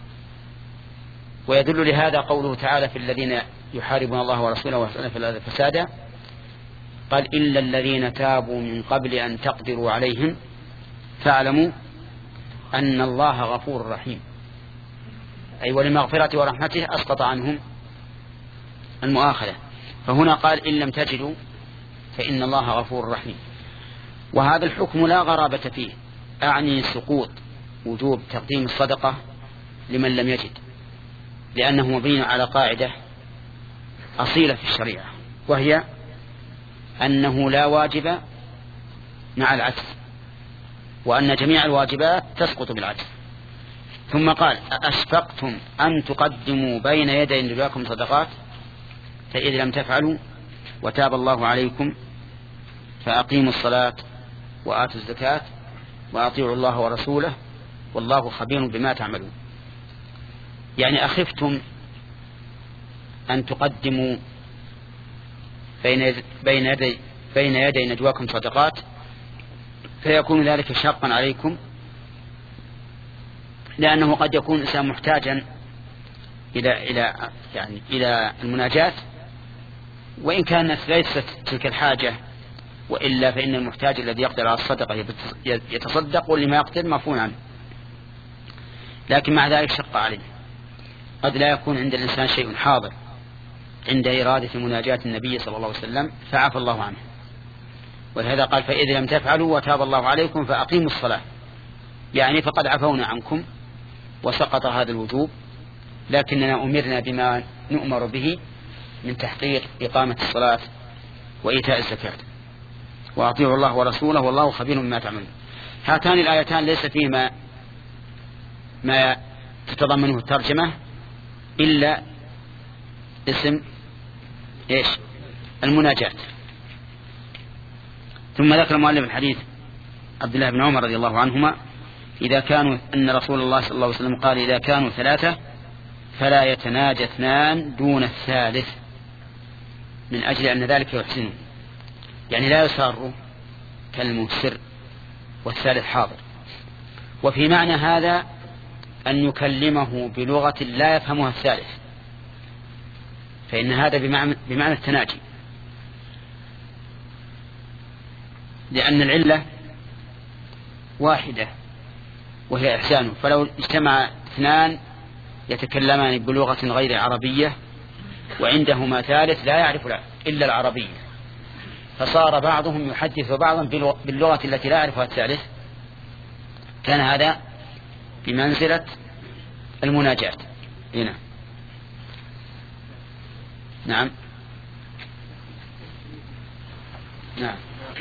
ويدل لهذا قوله تعالى في الذين يحاربون الله ورسوله ويسعون في الأرض فسادا، قال إلا الذين تابوا من قبل أن تقدروا عليهم فاعلموا أن الله غفور رحيم. أي ولمغفرة ورحمته أسقط عنهم المؤاخذة. فهنا قال إن لم تجدوا فإن الله غفور رحيم. وهذا الحكم لا غرابة فيه، أعني سقوط وجوب تقديم الصدقة لمن لم يجد، لأنه مبني على قاعدة أصيلة في الشريعة، وهي أنه لا واجب مع العجز، وأن جميع الواجبات تسقط بالعجز. ثم قال أأشفقتم أن تقدموا بين يدي نجواكم صدقات فإذا لم تفعلوا وتاب الله عليكم فأقيموا الصلاة وآتوا الزكاة وأطيعوا الله ورسوله والله خبير بما تعملون. يعني أخفتم أن تقدموا بين يدي نجواكم صدقات فيكون ذلك شاقا عليكم، لأنه قد يكون الإنسان محتاجا إلى المناجاة، وإن كانت ليست تلك الحاجة، وإلا فإن المحتاج الذي يقدر على الصدقة يتصدق، واللي ما يقدر مفهوم عنه. لكن مع ذلك شق عليه، قد لا يكون عند الإنسان شيء حاضر عند إرادة مناجاة النبي صلى الله عليه وسلم فعفى الله عنه. ولهذا قال فإذا لم تفعلوا وتاب الله عليكم فأقيموا الصلاة، يعني فقد عفونا عنكم وسقط هذا الوجوب، لكننا أمرنا بما نؤمر به من تحقيق إقامة الصلاة وإيتاء الزكاة وأطيعوا الله ورسوله والله خبير بما تعملون. هاتان الآيتان ليس فيما ما تتضمنه الترجمة إلا اسم المناجاة. ثم ذكر المؤلف الحديث عبد الله بن عمر رضي الله عنهما أن رسول الله صلى الله عليه وسلم قال إذا كانوا 3 فلا يتناجى 2 دون الثالث، من أجل أن ذلك يحسنه، يعني لا يسار كلمة سر والثالث حاضر. وفي معنى هذا أن يكلمه بلغة لا يفهمها الثالث، فإن هذا بمعنى التناجي، لأن العلة واحدة وهي إحسانه. فلو اجتمع 2 يتكلمان بلغة غير عربية وعندهما ثالث لا يعرف إلا العربية، فصار بعضهم يحدث بعضا باللغة التي لا يعرفها الثالث، كان هذا بمنزلة المناجاة هنا. نعم نعم.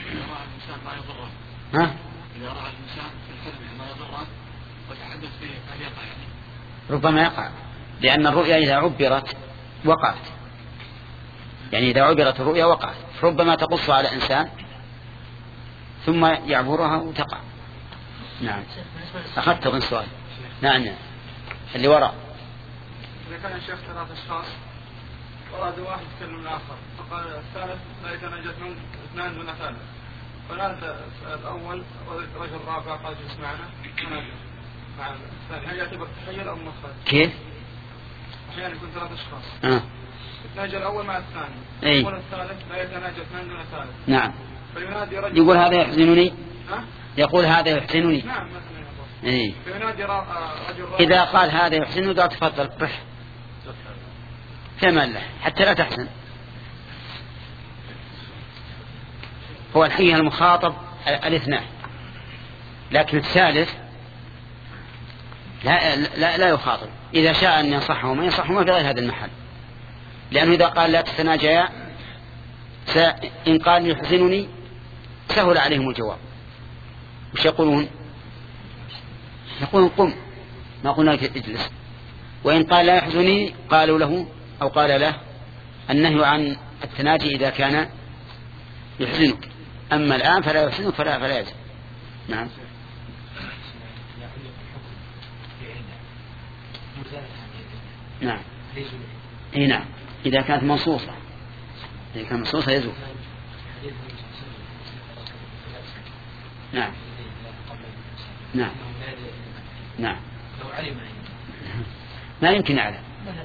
ها؟ إذا رأى الإنسان في الحلم ما يضره وتحدث فيه هل يقع؟ ربما يقع، لأن الرؤيا إذا عبرت وقعت، يعني إذا عبرت الرؤيا وقعت، ربما تقص على إنسان ثم يعبرها وتقع. نعم. أخذت من سؤال. نعم اللي وراء. إذا كان الشيخ 3 أشخاص وراد واحد يتكلم الآخر فقال الثالث لا يتناجى 2 دون ثالث، فنادى الأول رجل رابع قال جلس معنا مع الثاني، هل يعتبر تحيل أو مخرج؟ كيف؟ أحيانا يكون 3 أشخاص يتناجى الأول مع الثاني، يقول الثالث لا يتناجى 2 دون ثالث. نعم. فينادي رجل يقول هذا يحزنني. ها؟ يقول هذا يحزنني. نعم مثلا إيه؟ فينادي رجل إذا قال هذا يحسن قال تفضل رح كمان له حتى لا تحسن. هو الحقيقة المخاطب الاثنان، لكن الثالث لا يخاطب. إذا شاء أن ينصحه ما ينصحه في غير هذا المحل، لأنه إذا قال لا تتناجيا إن قال يحزنني سهل عليهم الجواب. وش يقولون؟ يقولون قم، ما قلنا لك اجلس. وإن قال لا يحزنني قالوا له أو قال له النهي عن التناجي إذا كان يحزنك، أما الآن فلا يحزنك فلا يجب. نعم. نعم. اي نعم، إذا كانت منصوصة، إذا كانت منصوصة يزول. نعم. نعم. نعم. ما يمكن يعلم،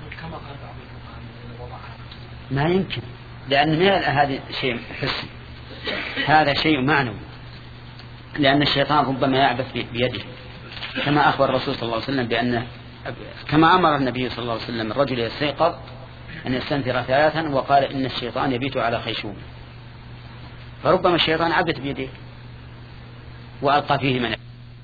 ما يمكن، لأن هذا شيء حسي، هذا شيء معنوي، لأن الشيطان ربما يعبث بيده، كما أخبر الرسول صلى الله عليه وسلم بأنه كما أمر النبي صلى الله عليه وسلم الرجل يستيقظ أن يستنثر 3 وقال إن الشيطان يبيت على خيشوم، فربما الشيطان عبث بيده وألقى فيه من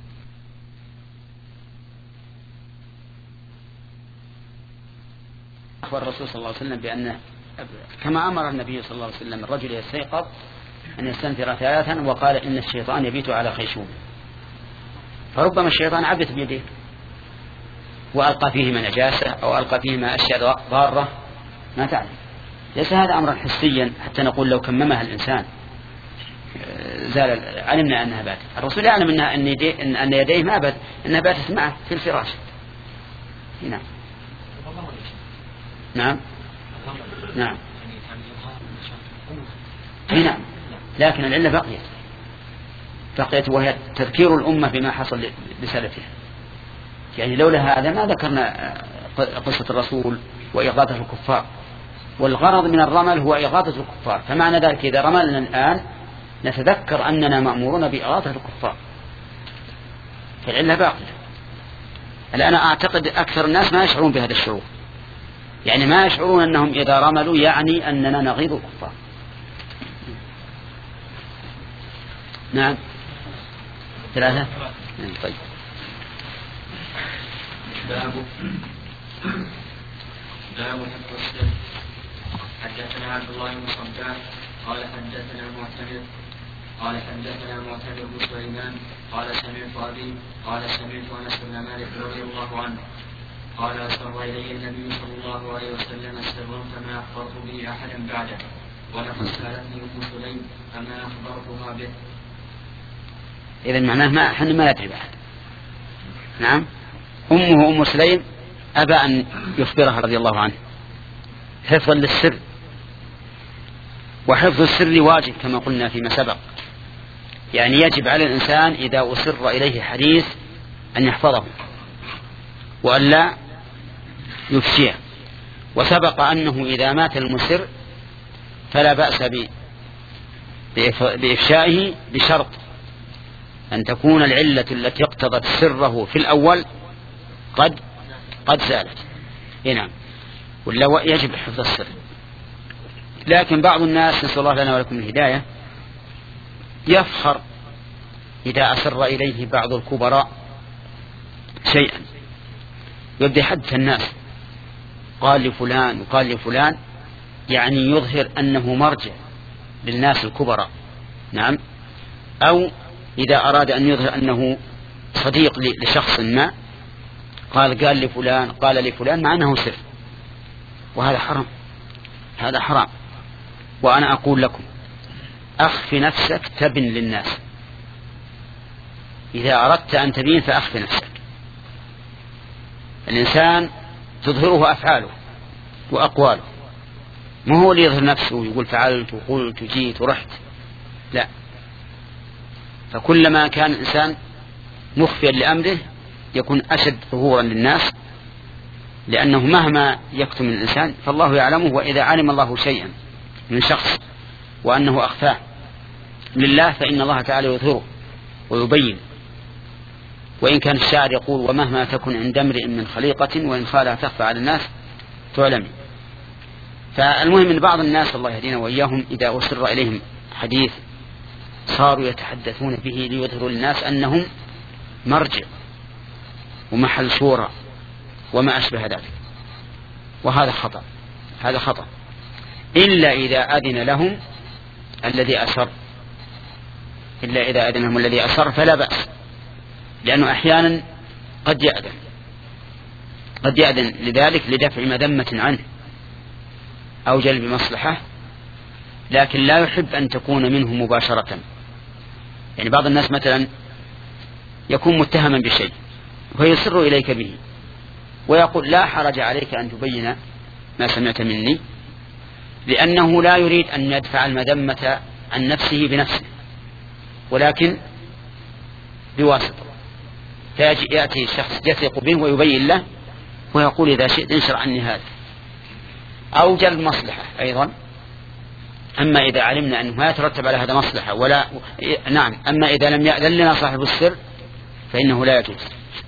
أخبر الرسول صلى الله عليه وسلم بأنه كما أمر النبي صلى الله عليه وسلم الرجل يستيقظ أن يستنثر 3 وقال إن الشيطان يبيت على خيشوم، فربما الشيطان عبث بيده وألقى فيه من نجاسة أو ألقى فيه ما أشياء ضارة ما تعلم. ليس هذا أمرا حسيا حتى نقول لو كممها الإنسان زال علمنا أنها باتت. الرسول يعلم أن يديه ما بات، أنها باتت معه في الفراش. نعم. نعم. نعم. نعم. لكن العلة بقيت وهي تذكير الأمة بما حصل لسلفها. يعني لولا هذا ما ذكرنا قصة الرسول وإغاثة الكفار، والغرض من الرمل هو إغاثة الكفار، فمعنى ذلك إذا رملنا الآن نتذكر أننا مأمورون بإغاثة الكفار، فالعلة باقية. الآن أعتقد أكثر الناس ما يشعرون بهذا الشعور، يعني ما يشعرون أنهم إذا رملوا يعني أننا نغيظ الكفار. نعم. 3. طيب. باب حفظ السر. حدثنا عبد الله بن صباح قال حدثنا معتمر بن سليمان قال سمعت أبي قال سمعت أنس بن مالك رضي الله عنه قال أسر إلي النبي صلى الله عليه وسلم سرا فما أخبرت به أحدا بعده، ولقد سألتني أم سليم فما أخبرتها به. إذن معناه ما ندري بعد. نعم. أمه أم سليم أبى أن يخبرها رضي الله عنه حفظا للسر، وحفظ السر واجب كما قلنا فيما سبق، يعني يجب على الإنسان إذا أسر إليه حديث أن يحفظه وأن لا يفشيه. وسبق أنه إذا مات المسر فلا بأس بإفشائه بشرط أن تكون العلة التي اقتضت سره في الأول قد زالت. نعم. ولا يجب حفظ السر. لكن بعض الناس نسأل الله لنا ولكم الهداية يفخر إذا أسر إليه بعض الكبراء شيئا، يبدأ يحدث الناس قال لفلان وقال لفلان، يعني يظهر أنه مرجع للناس الكبراء. نعم. أو إذا أراد أن يظهر أنه صديق لشخص ما قال لفلان قال لفلان مع أنه سر، وهذا حرام، هذا حرام. وأنا أقول لكم أخف نفسك تبن للناس، إذا أردت أن تبين فأخف نفسك. الإنسان تظهره أفعاله وأقواله، ما هو اللي يظهر نفسه ويقول فعلت وقلت وجيت ورحت، لا. فكلما كان الإنسان مخفيا لأمره يكون أشد ظهورا للناس، لأنه مهما يكتم الإنسان فالله يعلمه. وإذا علم الله شيئا من شخص وأنه أخفاه لله فإن الله تعالى يظهره ويبين. وإن كان الشاعر يقول ومهما تكن عند امرئ من خليقة وإن خالها تخفى على الناس تعلم. فالمهم أن بعض الناس الله يهدينا وإياهم إذا أسر إليهم حديث صاروا يتحدثون به ليظهروا للناس أنهم مرجع ومحل شورى وما أشبه ذلك، وهذا خطأ. هذا خطأ إلا إذا أذن لهم الذي أسر، إلا إذا أذن لهم الذي أسر فلا بأس، لأنه أحيانا قد يأذن لذلك لدفع مذمة عنه أو جلب مصلحة، لكن لا يحب أن تكون منه مباشرة. يعني بعض الناس مثلا يكون متهما بشيء ويصر إليك به ويقول لا حرج عليك أن تبين ما سمعت مني، لأنه لا يريد أن يدفع المذمة عن نفسه بنفسه ولكن بواسطة. فيأتي شخص يثق به ويبين له ويقول إذا شئت انشر عني هذا، أو جلب مصلحة أيضا. أما إذا علمنا أنه ما يترتب على هذا مصلحة ولا نعم، أما إذا لم يأذن لنا صاحب السر فإنه لا يجوز.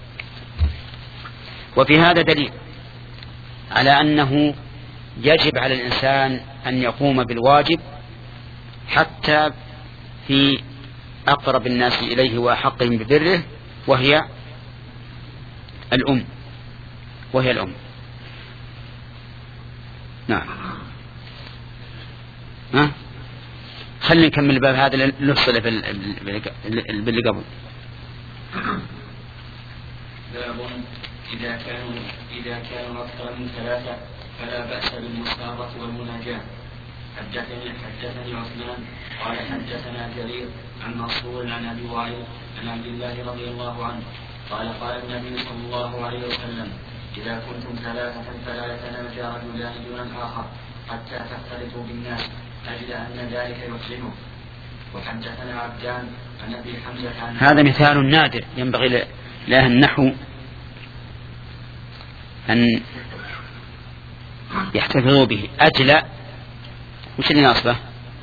وفي هذا دليل على أنه يجب على الإنسان أن يقوم بالواجب حتى في أقرب الناس إليه وأحقهم ببره، وهي الأم. نعم. خلينا نكمل الباب هذا نفصل باللي قبل. باب إذا كانوا أكثر من 3 فلا بأس بالمسارة والمناجاة. حدثني عثمان قال حدثنا جرير عن منصور عن أبي وائل عن عبد الله رضي الله عنه قال النبي صلى الله عليه وسلم إذا كنتم 3 فلا يتناجى رجلان دون الآخر حتى تختلطوا بالناس أجد أن ذلك يحسنه. وحدثنا عبدان عن أبي حمزة عن هذا مثال نادر ينبغي له النحو أن يحتفظوا به. أجل وش اللي ناصبه؟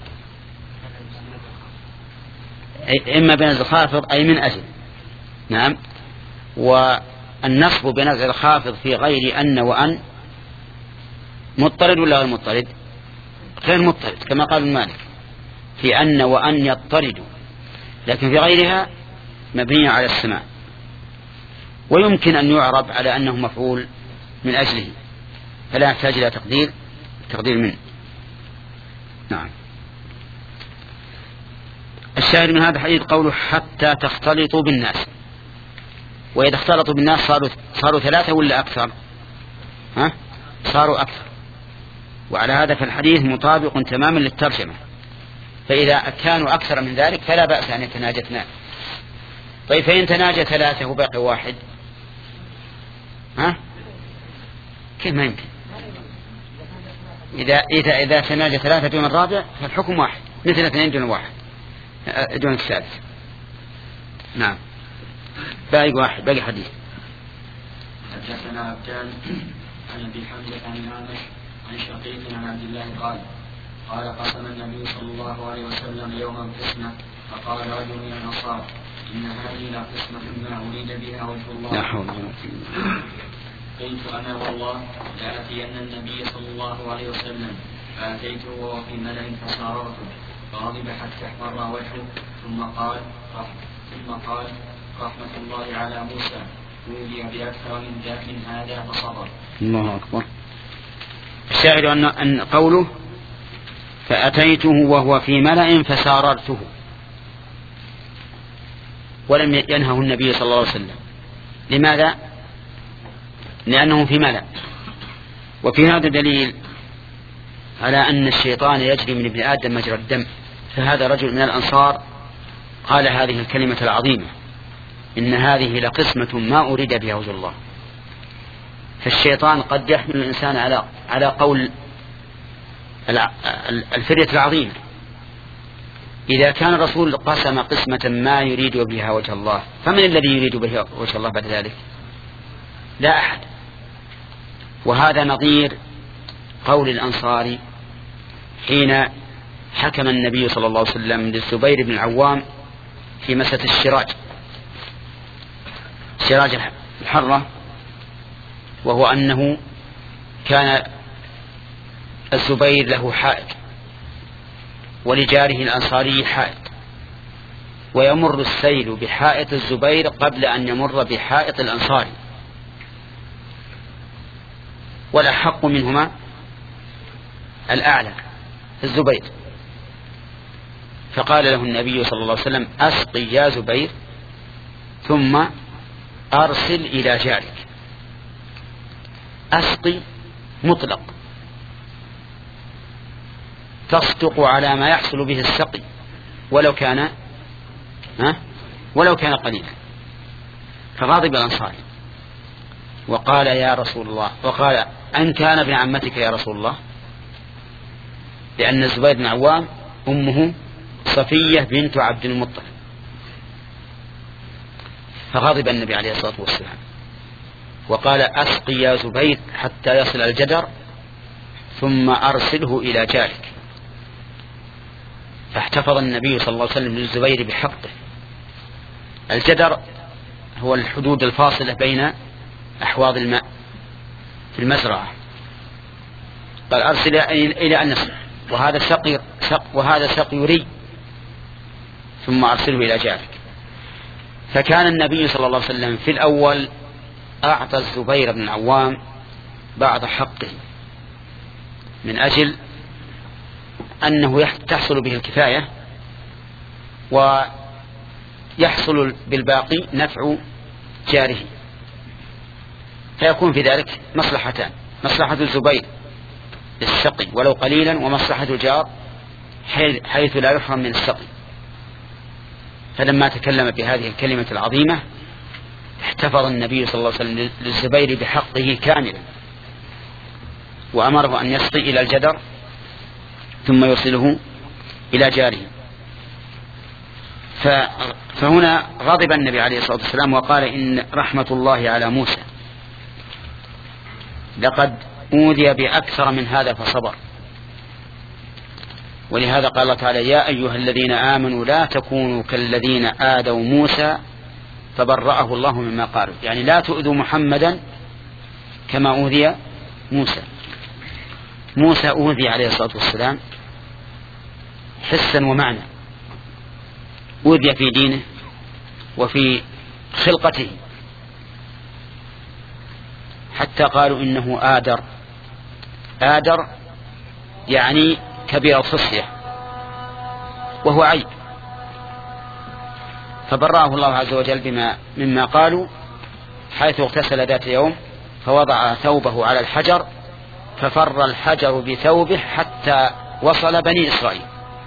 إما بنزل خافض أي من أجل. نعم. والنصب بنزل خافض في غير أن وأن مضطرد ولا غير مضطرد؟ غير مضطرد كما قال المالك في أن وأن يضطردوا، لكن في غيرها مبنية على السماع، ويمكن أن يعرب على أنه مفعول من أجله فلا يحتاج إلى تقدير منه. نعم. الشاهد من هذا الحديث قوله حتى تختلطوا بالناس. وإذا اختلطوا بالناس صاروا 3 ولا أكثر؟ صاروا أكثر. وعلى هذا فالحديث مطابق تماما للترجمة، فإذا كانوا أكثر من ذلك فلا بأس أن يتناجى 2. طيب فإن تناجى 3 وباقي 1 كيف ما يمكن؟ إذا تناجى 3 دون الرابع فالحكم 1 مثل 2 دون 1 دون الثالث. نعم. باقي حديث. حدثنا عبدان عن أبي حمزة عن الأعمش عن شقيق عن عبد الله قال قسم النبي صلى الله عليه وسلم يوما قسمة فقال رجل من الأنصار إن هذه لقسمة ما أريد بها وجه الله. لا حول ولا قوة. قلت أنا والله لأتين النبي صلى الله عليه وسلم فأتيته وهو في ملأ فساررته فغضب حتى احمر وجهه ثم قال رحمة الله على موسى أوذي بأكثر من هذا فصبر. الله أكبر. الشاهد أن قوله فأتيته وهو في ملأ فساررته، ولم ينهه النبي صلى الله عليه وسلم. لماذا؟ لأنه في ملأ. وفي هذا دليل على أن الشيطان يجري من ابن آدم مجرى الدم. فهذا رجل من الأنصار قال هذه الكلمة العظيمة إن هذه لقسمة ما أريد بها وجه الله. فالشيطان قد يحمل الإنسان على قول الفرية العظيمة. إذا كان الرسول قسم قسمة ما يريد بها وجه الله فمن الذي يريد بها وجه الله بعد ذلك؟ لا أحد. وهذا نظير قول الأنصاري حين حكم النبي صلى الله عليه وسلم للزبير بن العوام في مسألة الشراج السراج الحرة، وهو أنه كان الزبير له حائط ولجاره الأنصاري حائط، ويمر السيل بحائط الزبير قبل أن يمر بحائط الأنصاري، والأحق منهما الأعلى الزبير. فقال له النبي صلى الله عليه وسلم: أسقي يا زبير ثم أرسل إلى جارك. أسقي مطلق، تصدق على ما يحصل به السقي ولو كان قليلا. فغضب الأنصاري وقال: يا رسول الله، وقال: أن كان ابن عمتك يا رسول الله، لأن الزبير بن عوام أمه صفية بنت عبد المطلب. فغضب النبي عليه الصلاة والسلام وقال: أسقي يا زبير حتى يصل الجدر ثم أرسله إلى جارك. فاحتفظ النبي صلى الله عليه وسلم للزبير بحقه. الجدر هو الحدود الفاصلة بين أحواض الماء في المزرعة. قال: أرسل إلى أن يصل، وهذا سقي ري، ثم أرسله إلى جارك. فكان النبي صلى الله عليه وسلم في الأول أعطى الزبير بن العوام بعض حقه من أجل أنه تحصل به الكفاية ويحصل بالباقي نفع جاره، فيكون في ذلك مصلحتان: مصلحة الزبير بالسقي ولو قليلا، ومصلحة الجار حيث لا يحرم من السقي. فلما تكلم بهذه الكلمة العظيمة احتفظ النبي صلى الله عليه وسلم للزبير بحقه كاملا، وأمره أن يسقي إلى الجدر ثم يرسله إلى جاره. فهنا غضب النبي عليه الصلاة والسلام وقال: إن رحمة الله على موسى، لقد أوذي بأكثر من هذا فصبر. ولهذا قال الله تعالى: يا أيها الذين آمنوا لا تكونوا كالذين آذوا موسى فبرأه الله مما قالوا. يعني لا تؤذوا محمدا كما أوذي موسى. موسى أوذي عليه الصلاة والسلام حسا ومعنى، أوذي في دينه وفي خلقته، حتى قالوا إنه آدر يعني كبير الخصية، وهو عيب. فبرأه الله عز وجل مما قالوا، حيث اغتسل ذات يوم فوضع ثوبه على الحجر ففر الحجر بثوبه حتى وصل بني إسرائيل.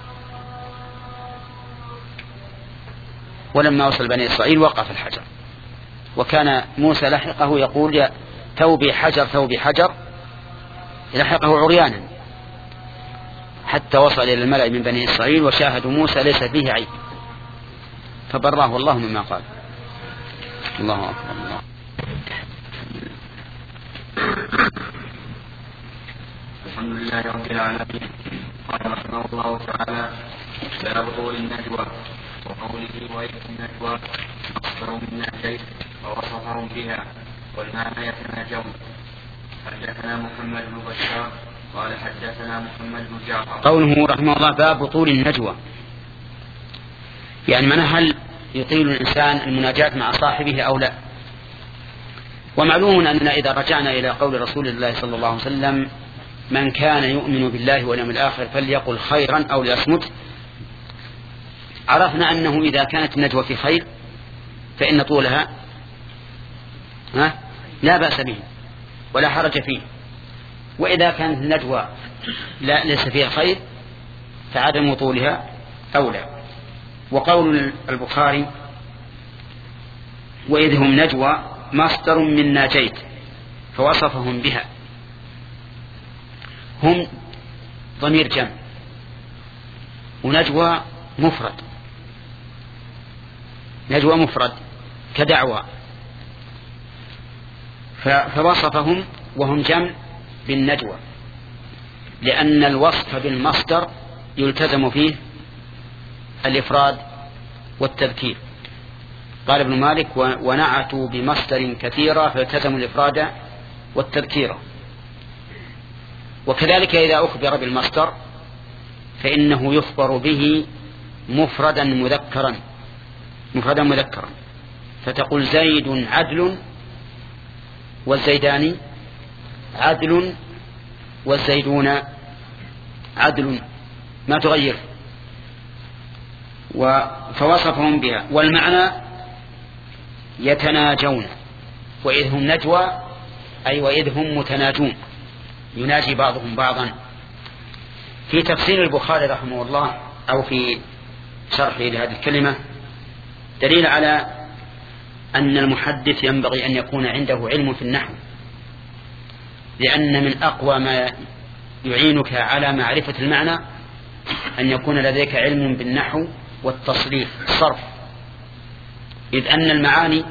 ولما وصل بني إسرائيل وقف الحجر، وكان موسى لحقه يقول: يا ثوبي حجر ثوبي حجر، لحقه عريانا حتى وصل إلى الملأ من بني إسرائيل وشاهدوا موسى ليس فيه عيب، فبراه الله مما قال. الله أكبر. الله. الحمد لله رب العالمين. قال رحمه الله تعالى: باب طول النجوى، وقوله: وإذ النجوى مصدر من نجيت ووصفهم بها، والمعنى يتناجون. حدثنا محمد بن بشار قال حدثنا محمد بن جعفر. قوله رحمه الله: باب طول النجوى، يعني من هل يطيل الإنسان المناجاة مع صاحبه أو لا. ومعلوم أننا إذا رجعنا إلى قول رسول الله صلى الله عليه وسلم: من كان يؤمن بالله واليوم الآخر فليقل خيرا أو ليصمت، عرفنا أنه إذا كانت النجوى في خير فإن طولها لا بأس به ولا حرج فيه، وإذا كانت النجوى ليس فيها خير فعدم طولها أولى. وقول البخاري: وإذ هم نجوى مصدر من ناجيت فوصفهم بها، هم ضمير جمع، ونجوى مفرد، نجوى مفرد كدعوى، فوصفهم وهم جمع بالنجوى، لأن الوصف بالمصدر يلتزم فيه الإفراد والتذكير، قال ابن مالك ونعتوا بمصدر كثيرا فالتزموا الإفراد والتذكير. وكذلك إذا أخبر بالمصدر فإنه يخبر به مفردا مذكرا فتقول زيد عدل والزيدان عدل والزيدون عدل، ما تغير. فوصفهم بها. والمعنى يتناجون، وإذ هم نجوى أي وإذ هم متناجون، يناجي بعضهم بعضا. في تفسير البخاري رحمه الله أو في شرحه لهذه الكلمة دليل على أن المحدث ينبغي أن يكون عنده علم في النحو، لأن من أقوى ما يعينك على معرفة المعنى أن يكون لديك علم بالنحو والتصريف الصرف، إذ أن المعاني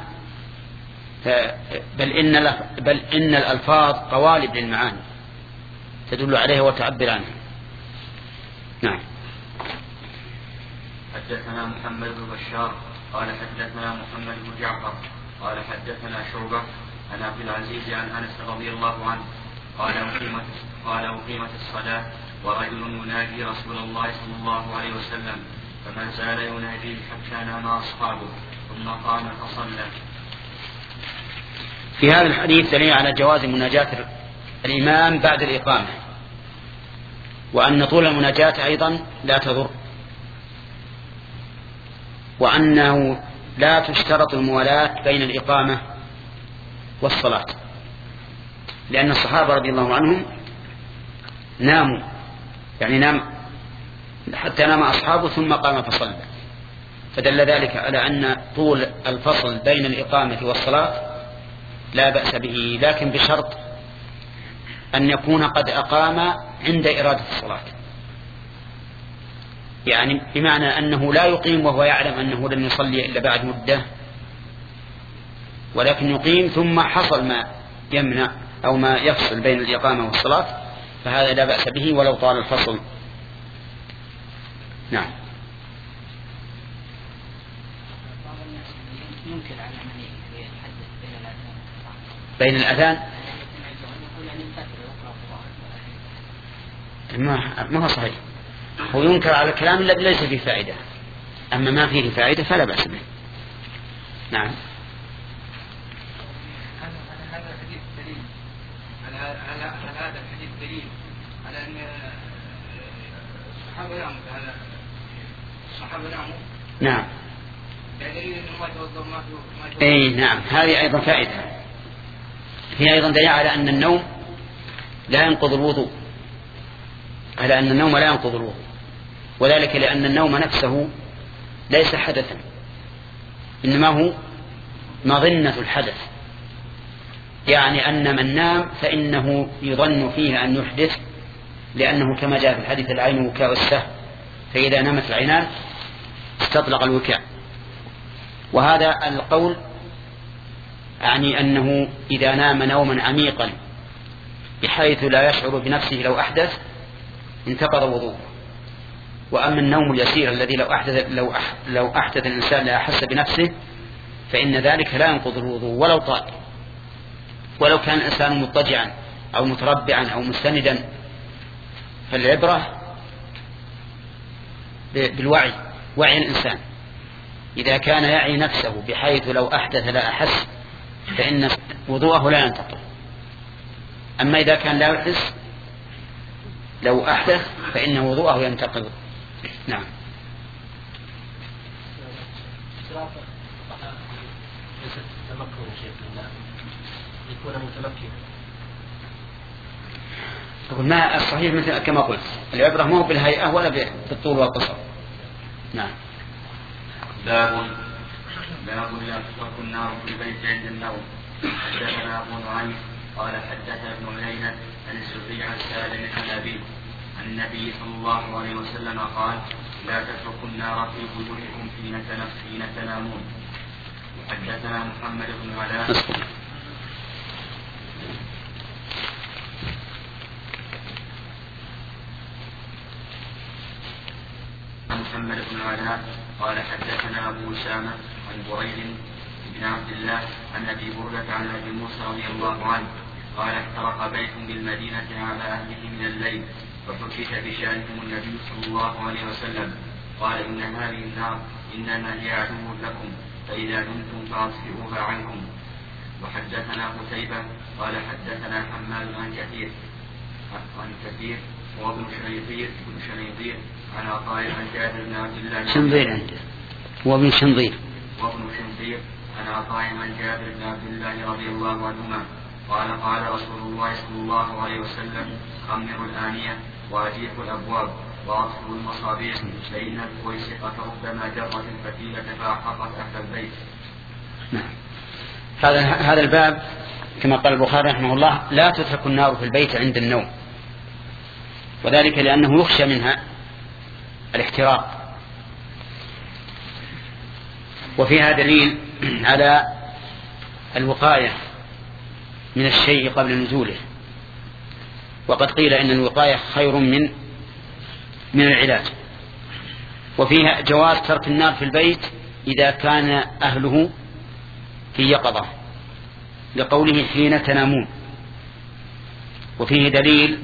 بل إن الألفاظ قوالب للمعاني تدل عليها وتعبر عنها. نعم. حدثنا محمد بن بشار قال حدثنا محمد بن جعفر قال حدثنا شعبة عن عبد العزيز عن أنس رضي الله عنه قال أقيمت الصلاة ورجل ينادي رسول الله صلى الله عليه وسلم فما زال يناديه حتى نام أصحابه ثم قام فصلى. في هذا الحديث دليل على جواز مناجاة الإمام بعد الإقامة، وأن طول المناجاة أيضا لا تضر، وأنه لا تشترط الموالاة بين الإقامة والصلاة، لأن الصحابة رضي الله عنهم ناموا، يعني نام حتى نام أصحابه ثم قام فصلى، فدل ذلك على أن طول الفصل بين الإقامة والصلاة لا بأس به، لكن بشرط أن يكون قد أقام عند إرادة الصلاة، يعني بمعنى أنه لا يقيم وهو يعلم أنه لن يصلي إلا بعد مدة، ولكن يقيم ثم حصل ما يمنع أو ما يفصل بين الإقامة والصلاة، فهذا لا بأس به ولو طال الفصل. نعم. بين الأذان ما هو صحيح، هو ينكر على الكلام الذي ليس فيه فائدة، أما ما فيه فائدة فلا بأس به. نعم. هذا الحديث دليل على هذا الحديث دليل على أن الصحابة ناموا، هذا الصحابة ناموا. نعم. دليل أنه ما توضأ ما أي نعم، هذه أيضا فائدة. هي أيضا دليل على أن النوم لا ينقض الوضوء، على أن النوم لا ينقض الوضوء، وذلك لأن النوم نفسه ليس حدثا، إنما هو مظنة الحدث، يعني أن من نام فإنه يظن فيه أن يحدث، لأنه كما جاء في الحديث العين وكاء السهم، فإذا نامت العينان استطلق الوكاء. وهذا القول يعني أنه إذا نام نوما عميقا بحيث لا يشعر بنفسه لو أحدث انتقض وضوءه. وأما النوم اليسير الذي لو أحدث الإنسان لا أحس بنفسه فإن ذلك لا ينقض الوضوء ولو طال، ولو كان الإنسان مضطجعا أو متربعا أو مستندا. فالعبرة بالوعي، وعي الإنسان، إذا كان يعي نفسه بحيث لو أحدث لا أحس فإن وضوءه لا ينتقض. أما إذا كان لا يحس لو أحدث فإن وضوءه ينتقض. نعم. يكون متمكن. أقول ما الصحيح مثل كما قلت، العبرة مو بالهيئة ولا بالطول والقصر. نعم. باب لا تترك النار في البيت عند النوم. حدثنا أبو نعيم قال حدثنا ابن عيينة عن الزهري عن سالم عن أبيه عن النبي صلى الله عليه وسلم قال لا تتركوا النار في بيوتكم حين تنامون. حدثنا محمد بن علاء قال حدثنا أبو أسامة عن بريد بن عبد الله عن أبي بردة عن أبي موسى رضي الله عنه قال احترق بيت بالمدينة على أهله من الليل فحدث بشأنهم النبي صلى الله عليه وسلم قال إن هذه النار إنما هي عدو لكم فإذا نمتم فأطفئوها عنكم. وحدثنا قتيبة قال حدثنا حماد عن كثير وابن شنيطير عن عطاء عن جابر بن عبد الله وابن شنظير عن عطاء عن جابر بن عبد الله رضي الله عنهما قال قال رسول الله صلى الله عليه وسلم خمروا الآنية وأجيحوا الأبواب وأطفئوا المصابيح فإن الفويسقة ربما جرت الفتيلة فأحرقت أهل البيت. هذا الباب كما قال البخاري رحمه الله لا تترك النار في البيت عند النوم، وذلك لأنه يخشى منها الاحتراق. وفيها دليل على الوقاية من الشيء قبل نزوله، وقد قيل إن الوقاية خير من العلاج. وفيها جواز ترك النار في البيت إذا كان أهله في يقظة لقوله حين تنامون. وفيه دليل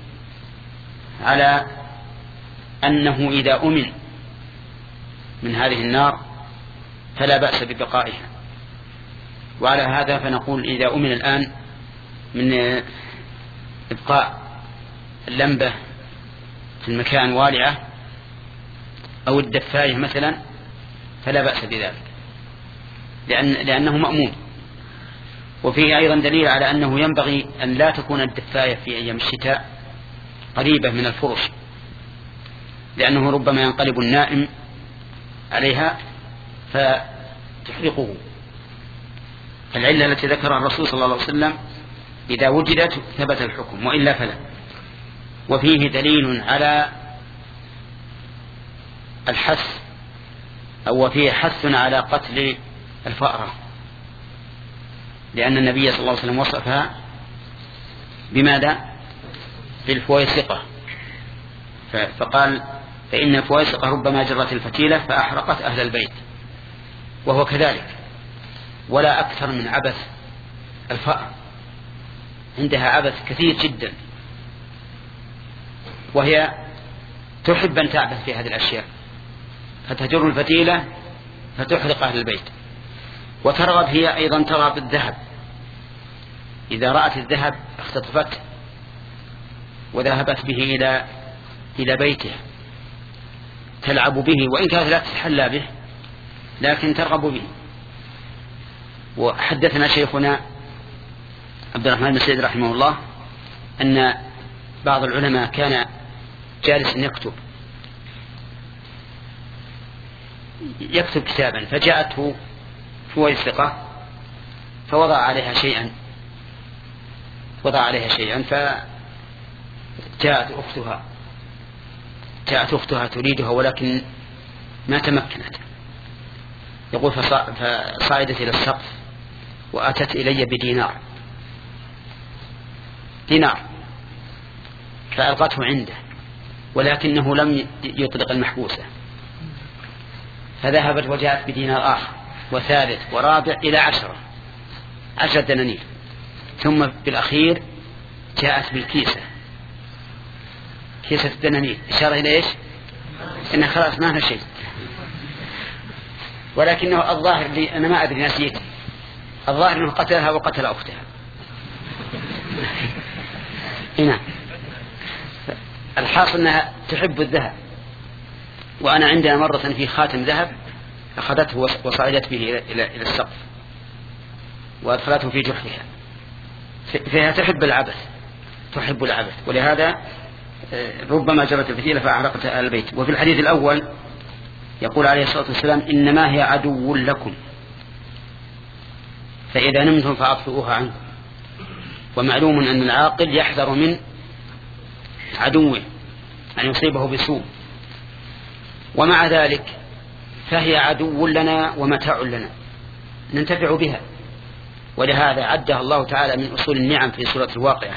على أنه إذا أمن من هذه النار فلا بأس ببقائها. وعلى هذا فنقول إذا أمن الآن من إبقاء اللمبة في المكان والعة أو الدفاية مثلا فلا بأس بذلك لأنه مأمون. وفيه أيضا دليل على أنه ينبغي أن لا تكون الدفاية في أيام الشتاء قريبة من الفرش، لأنه ربما ينقلب النائم عليها فتحرقه. العلة التي ذكرها الرسول صلى الله عليه وسلم إذا وجدت ثبت الحكم وإلا فلا. وفيه دليل على الحث أو فيه حث على قتل الفأرة، لأن النبي صلى الله عليه وسلم وصفها بماذا؟ بالفويسقة، فقال فإن الفويسقة ربما جرت الفتيلة فأحرقت أهل البيت، وهو كذلك. ولا أكثر من عبث الفأر، عندها عبث كثير جدا، وهي تحب أن تعبث في هذه الأشياء فتجر الفتيلة فتحرق أهل البيت. وترغب هي أيضا ترغب الذهب، إذا رأت الذهب اختطفته وذهبت به إلى بيتها تلعب به، وإن كانت لا تتحلى به لكن ترغب به. وحدثنا شيخنا عبد الرحمن بن سعيد رحمه الله أن بعض العلماء كان جالس يكتب كتابا فجاءته فويسقة فوضع عليها شيئا فجاءت أختها تريدها ولكن ما تمكنت. يقول فصعدت إلى السقف وأتت إلي بدينار فألقته عنده، ولكنه لم يطلق المحبوسة، فذهبت وجاءت بدينار آخر وثالث ورابع إلى 10 دنانير، ثم بالأخير جاءت بالكيسة، كيسة الدنانير، إشارة إلى إيش؟ إنها خلاص ما فيها شيء. ولكنه الظاهر لي أنا ما أدري نسيت، الظاهر أنه قتلها وقتل أختها. هنا الحاصل أنها تحب الذهب. وأنا عندنا مرة في خاتم ذهب أخذته وصعدت به إلى السقف وأدخلته في جحرها، فهي تحب العبث، ولهذا ربما جرت الفتيلة فأحرقت أهل البيت. وفي الحديث الأول يقول عليه الصلاة والسلام إنما هي عدو لكم فإذا نمتم فأطفئوها عنكم. ومعلوم أن العاقل يحذر من عدوه أن يصيبه بسوء، ومع ذلك فهي عدو لنا ومتاع لنا ننتفع بها. ولهذا عدها الله تعالى من أصول النعم في سورة الواقعة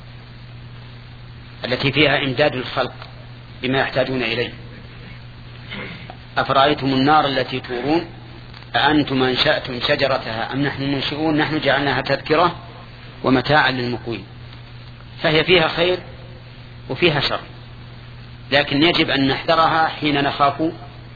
التي فيها إمداد الخلق بما يحتاجون إليه. أفرأيتم النار التي تورون أأنتم أنشأتم شجرتها أم نحن المنشئون نحن جعلناها تذكرة ومتاعا للمقوين. فهي فيها خير وفيها شر، لكن يجب أن نحذرها حين نخاف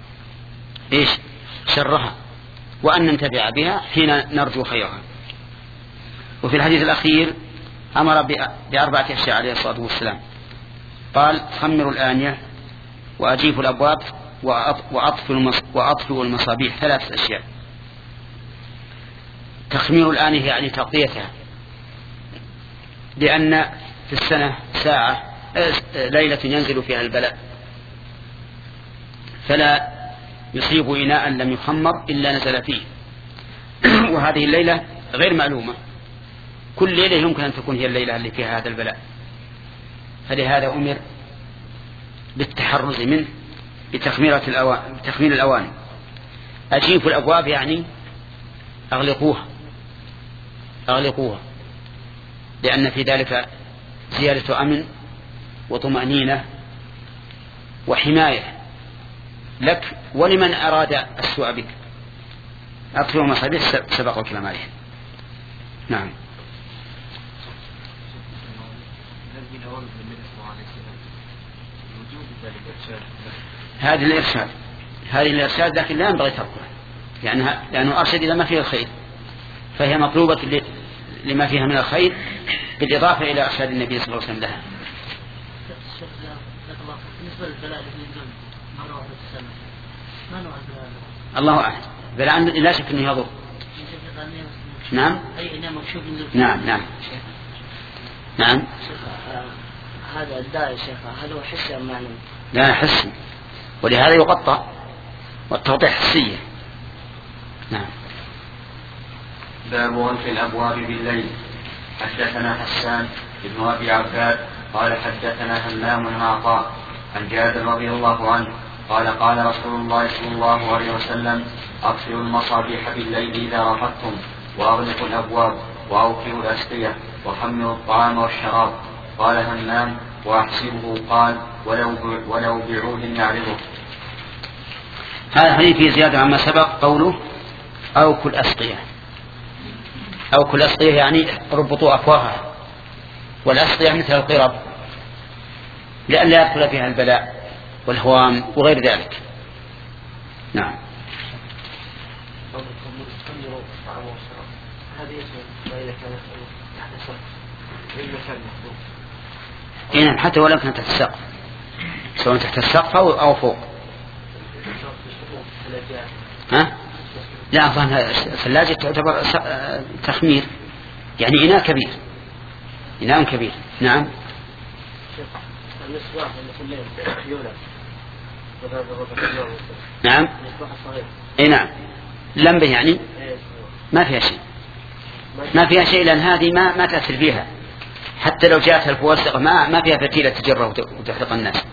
شرها، وأن ننتفع بها حين نرجو خيرها. وفي الحديث الأخير أمر ب4 أشياء عليه الصلاة والسلام، قال: خمروا الآنية وأجيفوا الأبواب وأطفئوا المصابيح. 3 أشياء. تخمير الآنية يعني تغطيتها، لأن في السنة ليلة ينزل فيها البلاء، فلا يصيب إناء لم يخمر إلا نزل فيه. وهذه الليلة غير معلومة، كل ليلة يمكن أن تكون هي الليلة اللي فيها هذا البلاء، فلهذا أمر بالتحرز منه بتخمير الأواني. أجيفوا الأبواب يعني أغلقوها، لأن في ذلك زيادة أمن وطمأنينة وحماية لك ولمن أراد السوء بك. أطفئوا المصابيح سبق الكلام عليه. نعم. هذه الإرشاد لكن لا ينبغي تركه، لأنه أرشد إلى ما فيه الخير، فهي مطلوبة لما فيها من الخير بالإضافة إلى إرشاد النبي صلى الله عليه وسلم لها. بالنسبة للبلاء اللي ينزل مرة واحدة في السنة، ما نوع البلاء؟ الله أعلم. بلاء لا شك أنه يضر. نعم. نعم. هذا الداء يا شيخ هل هو حسي أم معنوي؟ لا حسي، ولهذا يقطع، والتوضيح حسية. نعم. باب غلق الأبواب بالليل. حدثنا حسان بن أبي عباد قال حدثنا همام بن عطاء عن جابر رضي الله عنه قال قال رسول الله صلى الله عليه وسلم: أطفئوا المصابيح بالليل إذا رقدتم، وأغلقوا الأبواب، وأوقفوا الأسقية، وحملوا الطعام والشراب. قال همام: وأحسبه قال: ولو بعود يعرضه. هذا حديث فيه زيادة عما سبق، قوله أوكل الأسقية. أوكل الأسقية يعني ربطوا أفواهها، والأسقية مثل القرب لئلا يدخل فيها البلاء والهوام وغير ذلك. نعم. إيه حتى ولو كانت تحت السقف، سواء تحت السقف أو فوق. ها؟ لا أظن الثلاجة تعتبر تخمير، يعني إناء كبير. نعم. نعم. اي نعم. لمبه يعني ما فيها شيء لأن هذه ما تأثر فيها، حتى لو جاءت الفواسق ما فيها فتيلة تجره وتحرق الناس.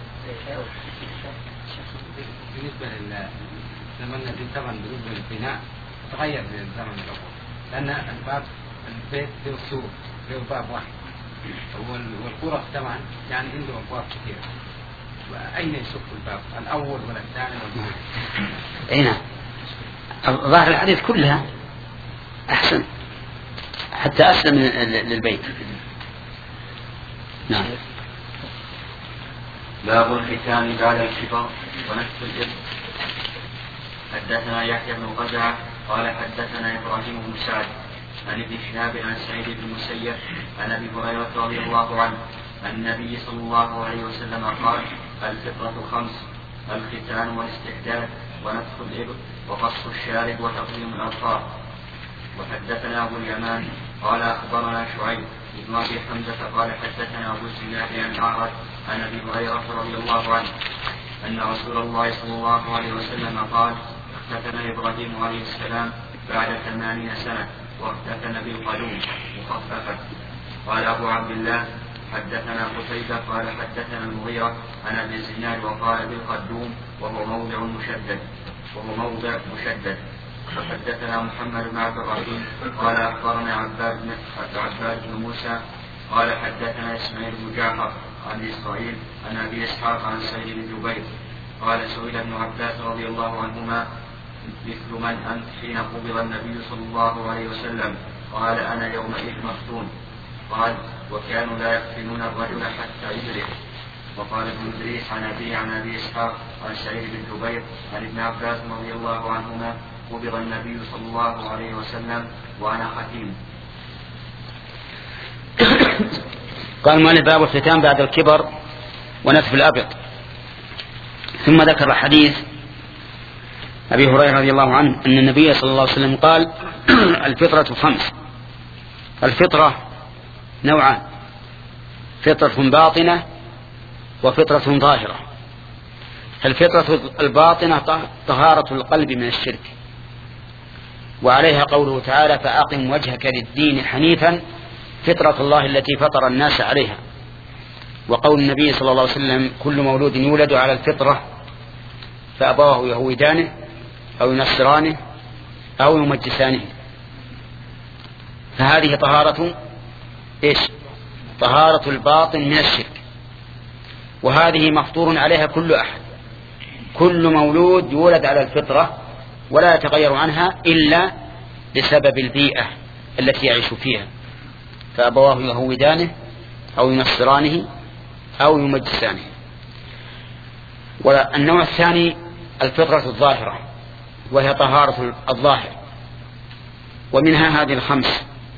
بالنسبة للزمن الذي طبعا بالنسبة للبناء تغير من الزمن الأول، لأن البيت له سور له باب واحد، والغرف طبعا يعني عنده أبواب كثيرة، وأين يشق الباب الأول ولا الثاني ولا أين؟ ظاهر الحديث كلها أحسن، حتى أسلم للبيت. نعم. باب الختان بعد الكبر ونفس الإبن. حدثنا يحيى بن قزعة قال حدثنا إبراهيم بن سعد عن ابن شهاب عن سعيد بن المسيب عن أبي هريرة رضي الله عنه عن النبي صلى الله عليه وسلم قال: الفطرة 5: الختان والاستحداث ونفخ الإبر وقص الشارب وتقليم الأظفار. وحدثنا أبو اليمان قال أخبرنا شعيب بن أبي حمزة قال حدثنا أبو الزناد عن الأعرج عن أبي هريرة رضي الله عنه أن رسول الله صلى الله عليه وسلم قال: اختتن إبراهيم عليه السلام بعد 80 سنة واختتن بالقدوم مخففة. قال أبو عبد الله حدثنا قتيبة قال حدثنا المغيرة عن أبي الزناد وقال بالقدوم وهو موضع مشدد. فحدثنا محمد بن عبد الرحيم قال أخبرنا عباد بن موسى قال حدثنا إسماعيل بن جعفر عن إسرائيل عن أبي إسحاق عن سعيد بن جبير قال: سئل ابن عباس رضي الله عنهما مثل من أنت حين قبض النبي صلى الله عليه وسلم؟ قال أنا يومئذ مفتون. قال وكانوا لا يقتلون الرجل حتى يدرك. وقال ابن إدريس عن أبي إسحاق عن سعيد بن جبير عن ابن عباس رضي الله عنهما قبض النبي صلى الله عليه وسلم وأنا حكيم. قال مالك باب الختان بعد الكبر ونتف الأبط. ثم ذكر حديث أبي هريرة رضي الله عنه أن النبي صلى الله عليه وسلم قال الفطرة 5. الفطرة نوعان: فطرة باطنة وفطرة ظاهرة. الفطرة الباطنة طهارة القلب من الشرك، وعليها قوله تعالى فأقم وجهك للدين حنيفا فطرة الله التي فطر الناس عليها. وقول النبي صلى الله عليه وسلم كل مولود يولد على الفطرة فأبواه يهودانه أو ينصرانه أو يمجسانه. فهذه طهارة طهارة الباطن من الشرك، وهذه مفطور عليها كل أحد. كل مولود يولد على الفطرة ولا يتغير عنها إلا بسبب البيئة التي يعيش فيها، فأبواه يهودانه أو ينصرانه أو يمجسانه. والنوع الثاني الفطرة الظاهرة، وهي طهارة الظاهر، ومنها هذه 5.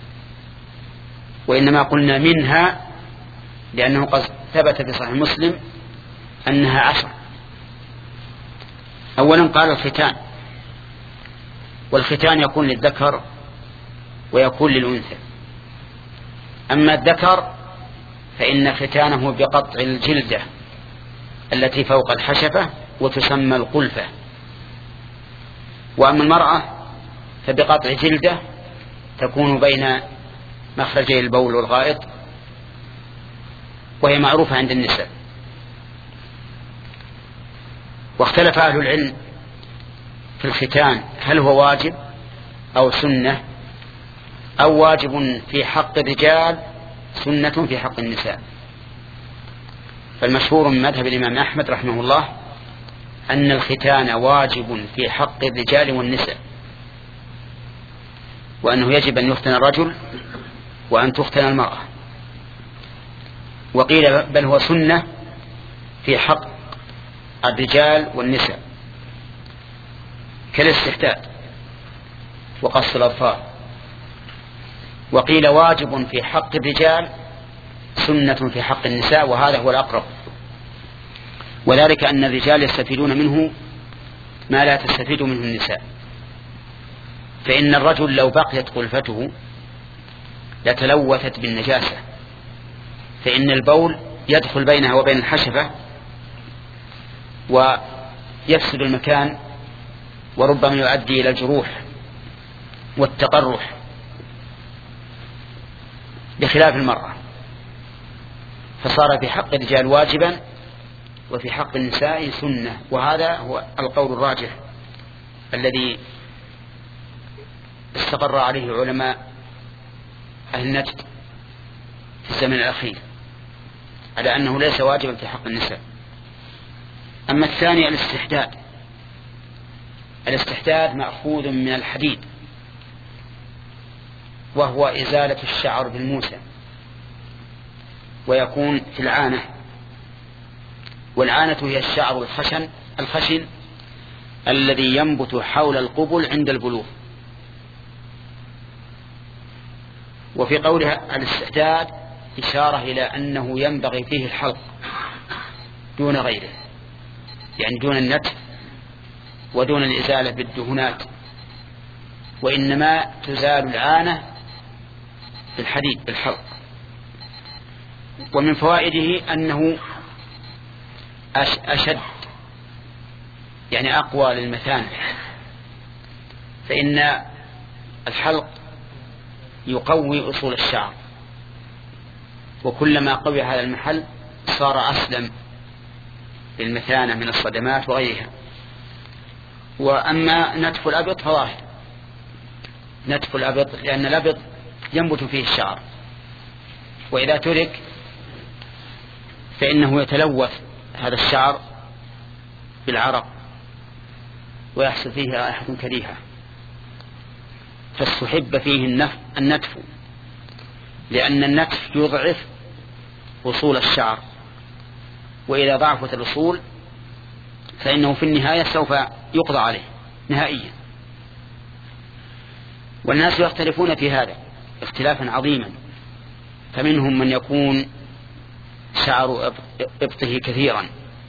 وإنما قلنا منها لأنه قد ثبت في صحيح مسلم أنها 10. أولا قال الختان، والختان يكون للذكر ويكون للأنثى. أما الذكر فإن ختانه بقطع الجلدة التي فوق الحشفة وتسمى القلفة. وأما المرأة فبقطع جلدة تكون بين مخرجي البول والغائط، وهي معروفة عند النساء. واختلف أهل العلم في الختان هل هو واجب أو سنة، أو واجب في حق الرجال سنة في حق النساء. فالمشهور من مذهب الإمام أحمد رحمه الله أن الختان واجب في حق الرجال والنساء، وأنه يجب أن يختن الرجل وأن تختن المرأة. وقيل بل هو سنة في حق الرجال والنساء كالاستحداد وقص الأظفار. وقيل واجب في حق الرجال سنة في حق النساء، وهذا هو الأقرب، وذلك أن الرجال يستفيدون منه ما لا تستفيد منه النساء. فإن الرجل لو بقيت قلفته لتلوثت بالنجاسة، فإن البول يدخل بينها وبين الحشفة ويفسد المكان، وربما يؤدي إلى الجروح والتقرح، بخلاف المرأة. فصار في حق الرجال واجبا وفي حق النساء سنة، وهذا هو القول الراجح الذي استقر عليه علماء أهل نجد في الزمن الأخير، على أنه ليس واجبا في حق النساء. أما الثاني الاستحداد مأخوذ من الحديد، وهو إزالة الشعر بالموسى، ويكون في العانة. والعانة هي الشعر الخشن الذي ينبت حول القبل عند البلوغ. وفي قولها الاستحداد إشارة إلى أنه ينبغي فيه الحلق دون غيره، يعني دون النتف ودون الإزالة بالدهونات، وإنما تزال العانة بالحديد بالحلق. ومن فوائده أنه أشد، يعني أقوى للمثانة، فإن الحلق يقوي أصول الشعر، وكلما قوي هذا المحل صار أسلم للمثانة من الصدمات وغيرها. وأما نتف الأبط فظاهر، نتف الأبط لأن الأبط ينبت فيه الشعر، وإذا ترك فإنه يتلوث هذا الشعر بالعرق ويحصل فيه رائحة كريهة، فاستحب فيه النتف، لأن النتف يضعف أصول الشعر، وإذا ضعفت الأصول فإنه في النهاية سوف يقضى عليه نهائيا. والناس يختلفون في هذا اختلافا عظيما، فمنهم من يكون شعر إبطه كثيرا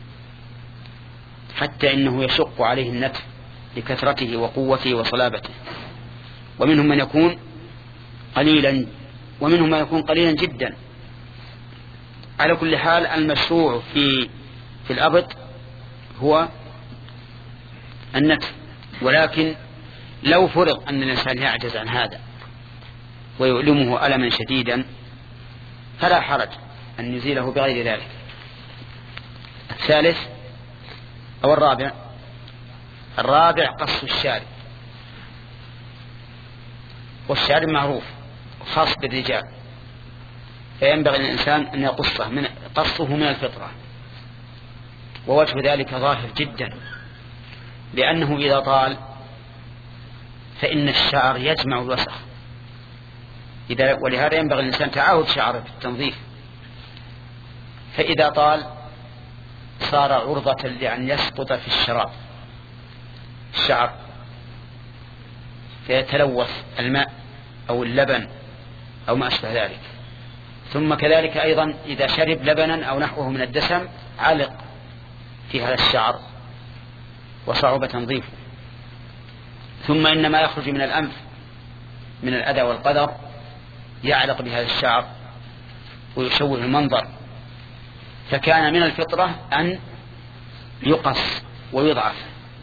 حتى إنه يشق عليه النتف لكثرته وقوته وصلابته، ومنهم من يكون قليلا، ومنهم من يكون قليلا جدا. على كل حال المشروع في الأبط هو النتف، ولكن لو فرض أن الإنسان يعجز عن هذا ويؤلمه ألما شديدا فلا حرج أن يزيله بغير ذلك. الثالث أو الرابع قص الشارب. والشارب معروف خاص بالرجال، فينبغي للإنسان أن يقصه قصه من الفطرة، ووجه ذلك ظاهر جدا، لأنه إذا طال فإن الشعر يجمع الوسخ، ولهذا ينبغي للإنسان تعاهد شعره بالتنظيف، فإذا طال صار عرضة لأن يسقط في الشعر فيتلوث الماء أو اللبن أو ما أشبه ذلك. ثم كذلك أيضا إذا شرب لبنا أو نحوه من الدسم علق في هذا الشعر وصعوبة تنظيفه. ثم إن ما يخرج من الأنف من الأذى والقدر يعلق بهذا الشعر ويشوه المنظر، فكان من الفطرة أن يقص ويضعف.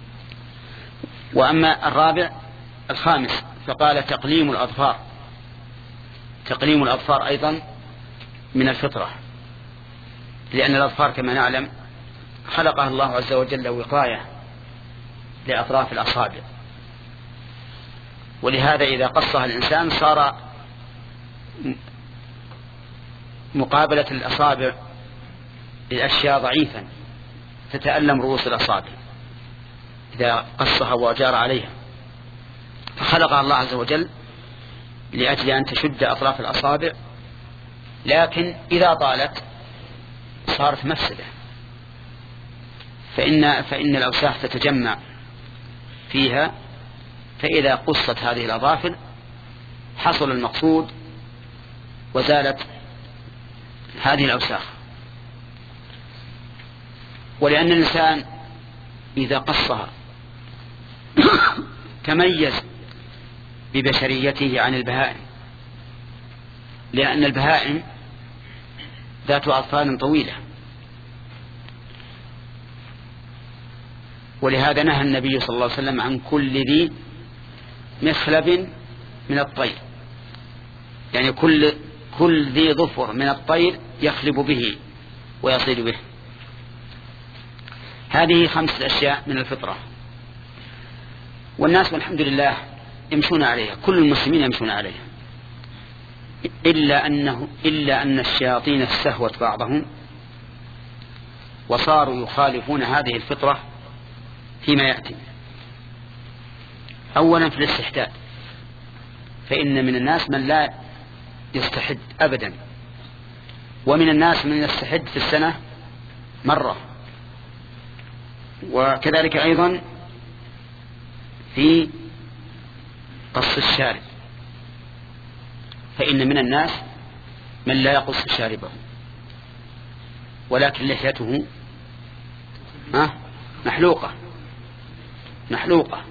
وأما الخامس فقال تقليم الأظفار. تقليم الأظفار أيضا من الفطرة، لأن الأظفار كما نعلم خلقها الله عز وجل وقاية لأطراف الأصابع، ولهذا إذا قصها الإنسان صار مقابلة الأصابع للأشياء ضعيفا تتألم رؤوس الأصابع إذا قصها وجار عليها، فخلقها الله عز وجل لأجل أن تشد أطراف الأصابع، لكن إذا طالت صارت مفسدة، فإن الأوساخ تتجمع فيها، فإذا قصت هذه الأظافر حصل المقصود وزالت هذه الأوساخ. ولأن الإنسان إذا قصها تميز ببشريته عن البهائم، لأن البهائم ذات أظفار طويلة، ولهذا نهى النبي صلى الله عليه وسلم عن كل ذي مخلب من الطير، يعني كل ذي ظفر من الطير يخلب به ويصيد به. هذه 5 أشياء من الفطرة، والناس والحمد لله يمشون عليها، كل المسلمين يمشون عليها، إلا أن الشياطين استهوت بعضهم وصاروا يخالفون هذه الفطرة فيما يأتي. أولا في الاستحداد، فإن من الناس من لا يستحد أبدا، ومن الناس من يستحد في السنة مرة، وكذلك أيضا في قص الشارب، فإن من الناس من لا يقص شاربه ولكن لحيته محلوقة،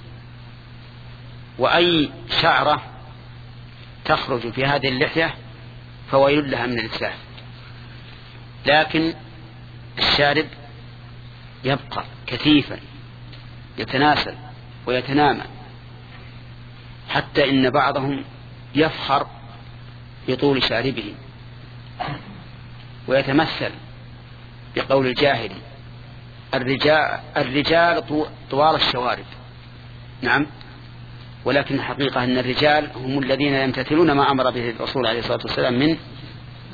وأي شعرة تخرج في هذه اللحية فويل لها من الإسلاف. لكن الشارب يبقى كثيفا يتناسل ويتنامى، حتى إن بعضهم يفخر بطول شاربه ويتمثل بقول الجاهلي الرجال طوال الشوارب. نعم، ولكن الحقيقة أن الرجال هم الذين يمتثلون ما أمر به الرسول عليه الصلاة والسلام من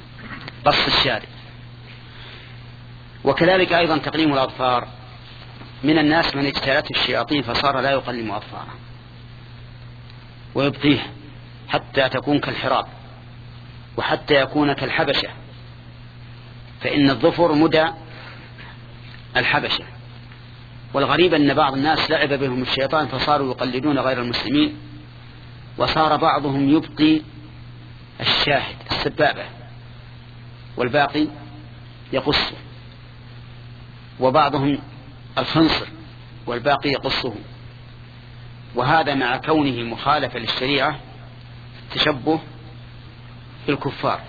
قص الشارب. وكذلك أيضا تقليم الأظفار من الناس من اجتالته الشياطين فصار لا يقلم أظفاره ويبقيها حتى تكون كالحراب وحتى يكون كالحبشة، فإن الظفر مدى الحبشة. والغريب أن بعض الناس لعب بهم الشيطان فصاروا يقلدون غير المسلمين، وصار بعضهم يبقي الشاهد السبابة والباقي يقصه، وبعضهم الخنصر والباقي يقصه، وهذا مع كونه مخالفة للشريعة تشبه بالكفار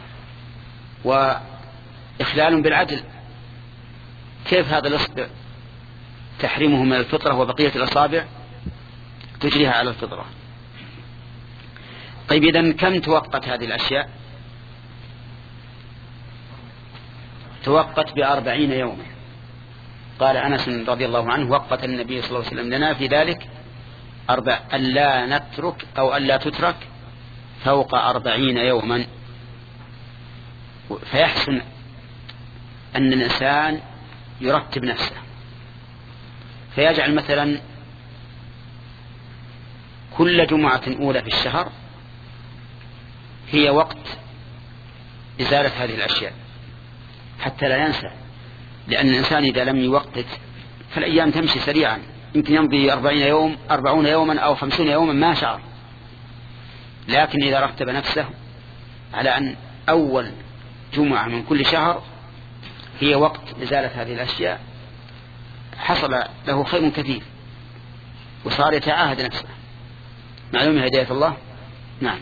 وإخلال بالعدل. كيف هذا الإصبع تحريمه من الفطرة وبقية الأصابع تجريها على الفطرة؟ طيب إذن كم توقت هذه الأشياء؟ توقت ب40 يوما. قال أنس رضي الله عنه وقت النبي صلى الله عليه وسلم لنا في ذلك ألا نترك أو ألا تترك فوق 40 يوما. فيحسن أن الإنسان يرتب نفسه، فيجعل مثلا كل جمعة أولى في الشهر هي وقت إزالة هذه الأشياء حتى لا ينسى، لأن الإنسان إذا لم يوقت فالأيام تمشي سريعا، يمكن يمضي 40 يوما أو 50 يوما ما شعر. لكن إذا رتب نفسه على أن أول جمعة من كل شهر هي وقت إزالة هذه الأشياء حصل له خير كثير وصار يتعاهد نفسه. معلوم هداية الله. نعم.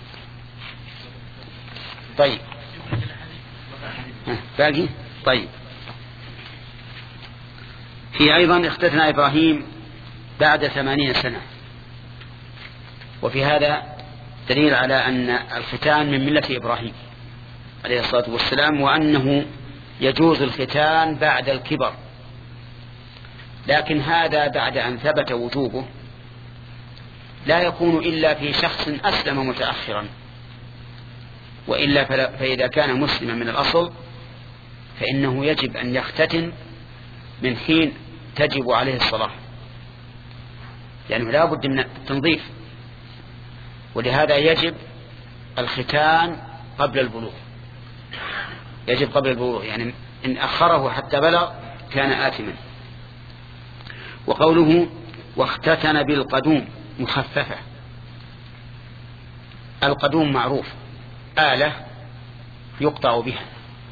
طيب باقي. طيب في أيضا اختتن إبراهيم بعد 80 سنة، وفي هذا دليل على أن الختان من ملة إبراهيم عليه الصلاة والسلام، وأنه يجوز الختان بعد الكبر، لكن هذا بعد أن ثبت وجوبه لا يكون إلا في شخص أسلم متأخرا، وإلا فإذا كان مسلما من الأصل فإنه يجب أن يختتن من حين تجب عليه الصلاة، لأنه لا بد من التنظيف، ولهذا يجب الختان قبل البلوغ. يجب قبل البلوغ، يعني إن أخره حتى بلغ كان آثما. وقوله واختتن بالقدوم مخففة. القدوم معروف آلة يقطع بها،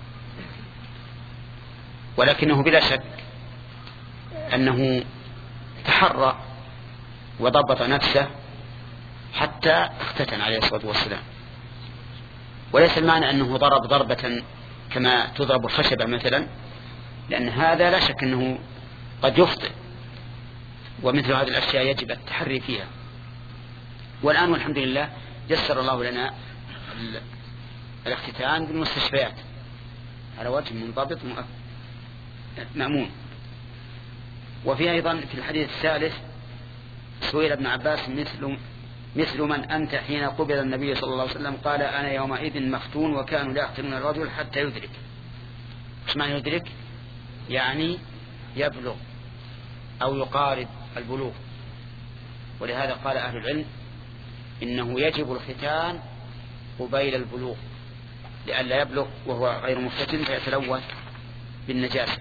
ولكنه بلا شك أنه تحرى وضبط نفسه حتى اختتن عليه الصلاة والسلام، وليس المعنى أنه ضرب ضربة كما تضرب الخشبة مثلا، لأن هذا لا شك أنه قد يخطئ، ومثل هذه الأشياء يجب التحري فيها. والآن والحمد لله يسر الله لنا الاختتان بالمستشفيات على وجه منضبط مأمون. وفي أيضا في الحديث الثالث سئل ابن عباس مثل من أنت حين قبل النبي صلى الله عليه وسلم؟ قال أنا يومئذ مختون وكانوا لا يختنون الرجل حتى يدرك. ايش معنى يدرك؟ يعني يبلغ أو يقارب البلوغ. ولهذا قال أهل العلم إنه يجب الختان قبيل البلوغ لئلا يبلغ وهو غير مختتن فيتلوث بالنجاسة.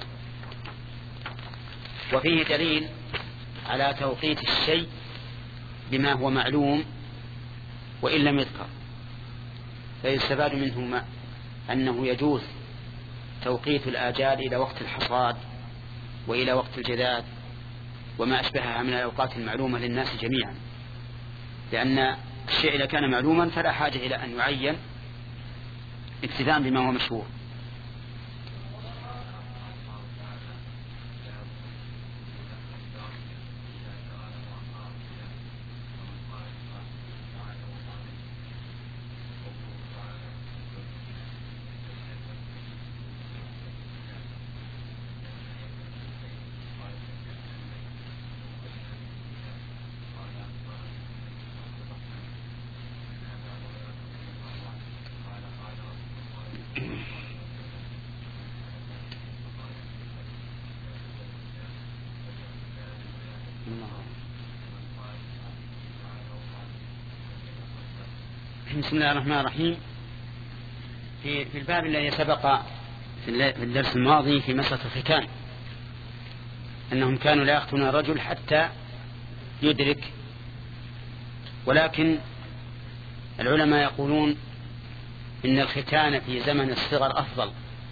وفيه دليل على توقيت الشيء بما هو معلوم وإن لم يذكر، فيستفاد منه أنه يجوز توقيت الآجال إلى وقت الحصاد وإلى وقت الجذاذ وما أشبهها من الأوقات المعلومة للناس جميعا، لأن الشيء إذا كان معلوما فلا حاجة إلى أن يعين اكتفاء بما هو مشهور. بسم الله الرحمن الرحيم. في الباب الذي سبق في الدرس الماضي في مسألة الختان أنهم كانوا لا يختنون الرجل حتى يدرك، ولكن العلماء يقولون إن الختان في زمن الصغر أفضل،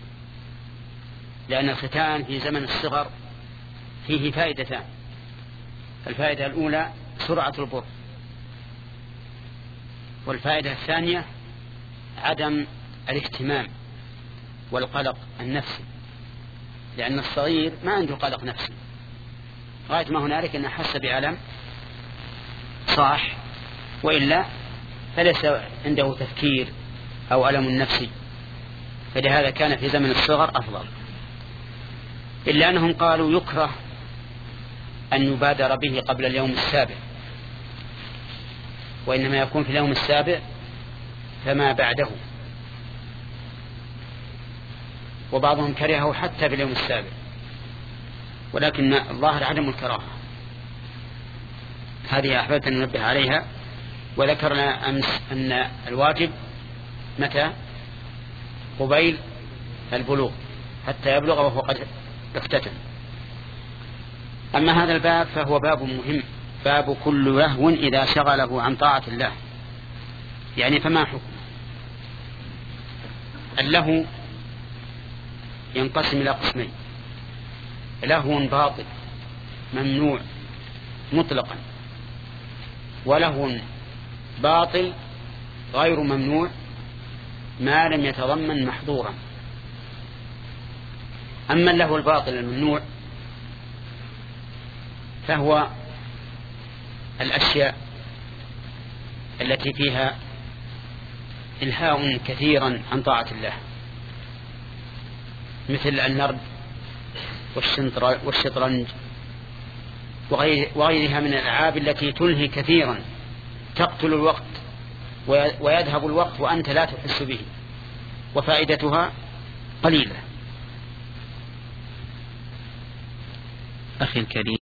لأن الختان في زمن الصغر فيه فائدتان. الفائدة الأولى سرعة البر، والفائدة الثانية عدم الاهتمام والقلق النفسي، لأن الصغير ما عنده قلق نفسي، غاية ما هنالك أن أحس بألم صاح، وإلا فليس عنده تفكير أو ألم نفسي، فلهذا كان في زمن الصغر أفضل. إلا أنهم قالوا يكره أن يبادر به قبل اليوم السابع، وإنما يكون في اليوم السابع فما بعده، وبعضهم كرهه حتى في اليوم السابع، ولكن الظاهر عدم الكراهة. هذه أحببت أن ننبه عليها. وذكرنا أمس أن الواجب متى؟ قبيل البلوغ حتى يبلغ وهو قد اختتن. أما هذا الباب فهو باب مهم، باب كل لهو إذا شغله عن طاعة الله. يعني فما حكم اللهو؟ ينقسم إلى قسمين: لهو باطل ممنوع مطلقا، ولهو باطل غير ممنوع ما لم يتضمن محظورا. أما اللهو الباطل الممنوع فهو الأشياء التي فيها إلهاء كثيرا عن طاعة الله، مثل النرد والشطرنج وغيرها من الألعاب التي تلهي كثيرا، تقتل الوقت ويذهب الوقت وأنت لا تحس به، وفائدتها قليلة. أخي الكريم،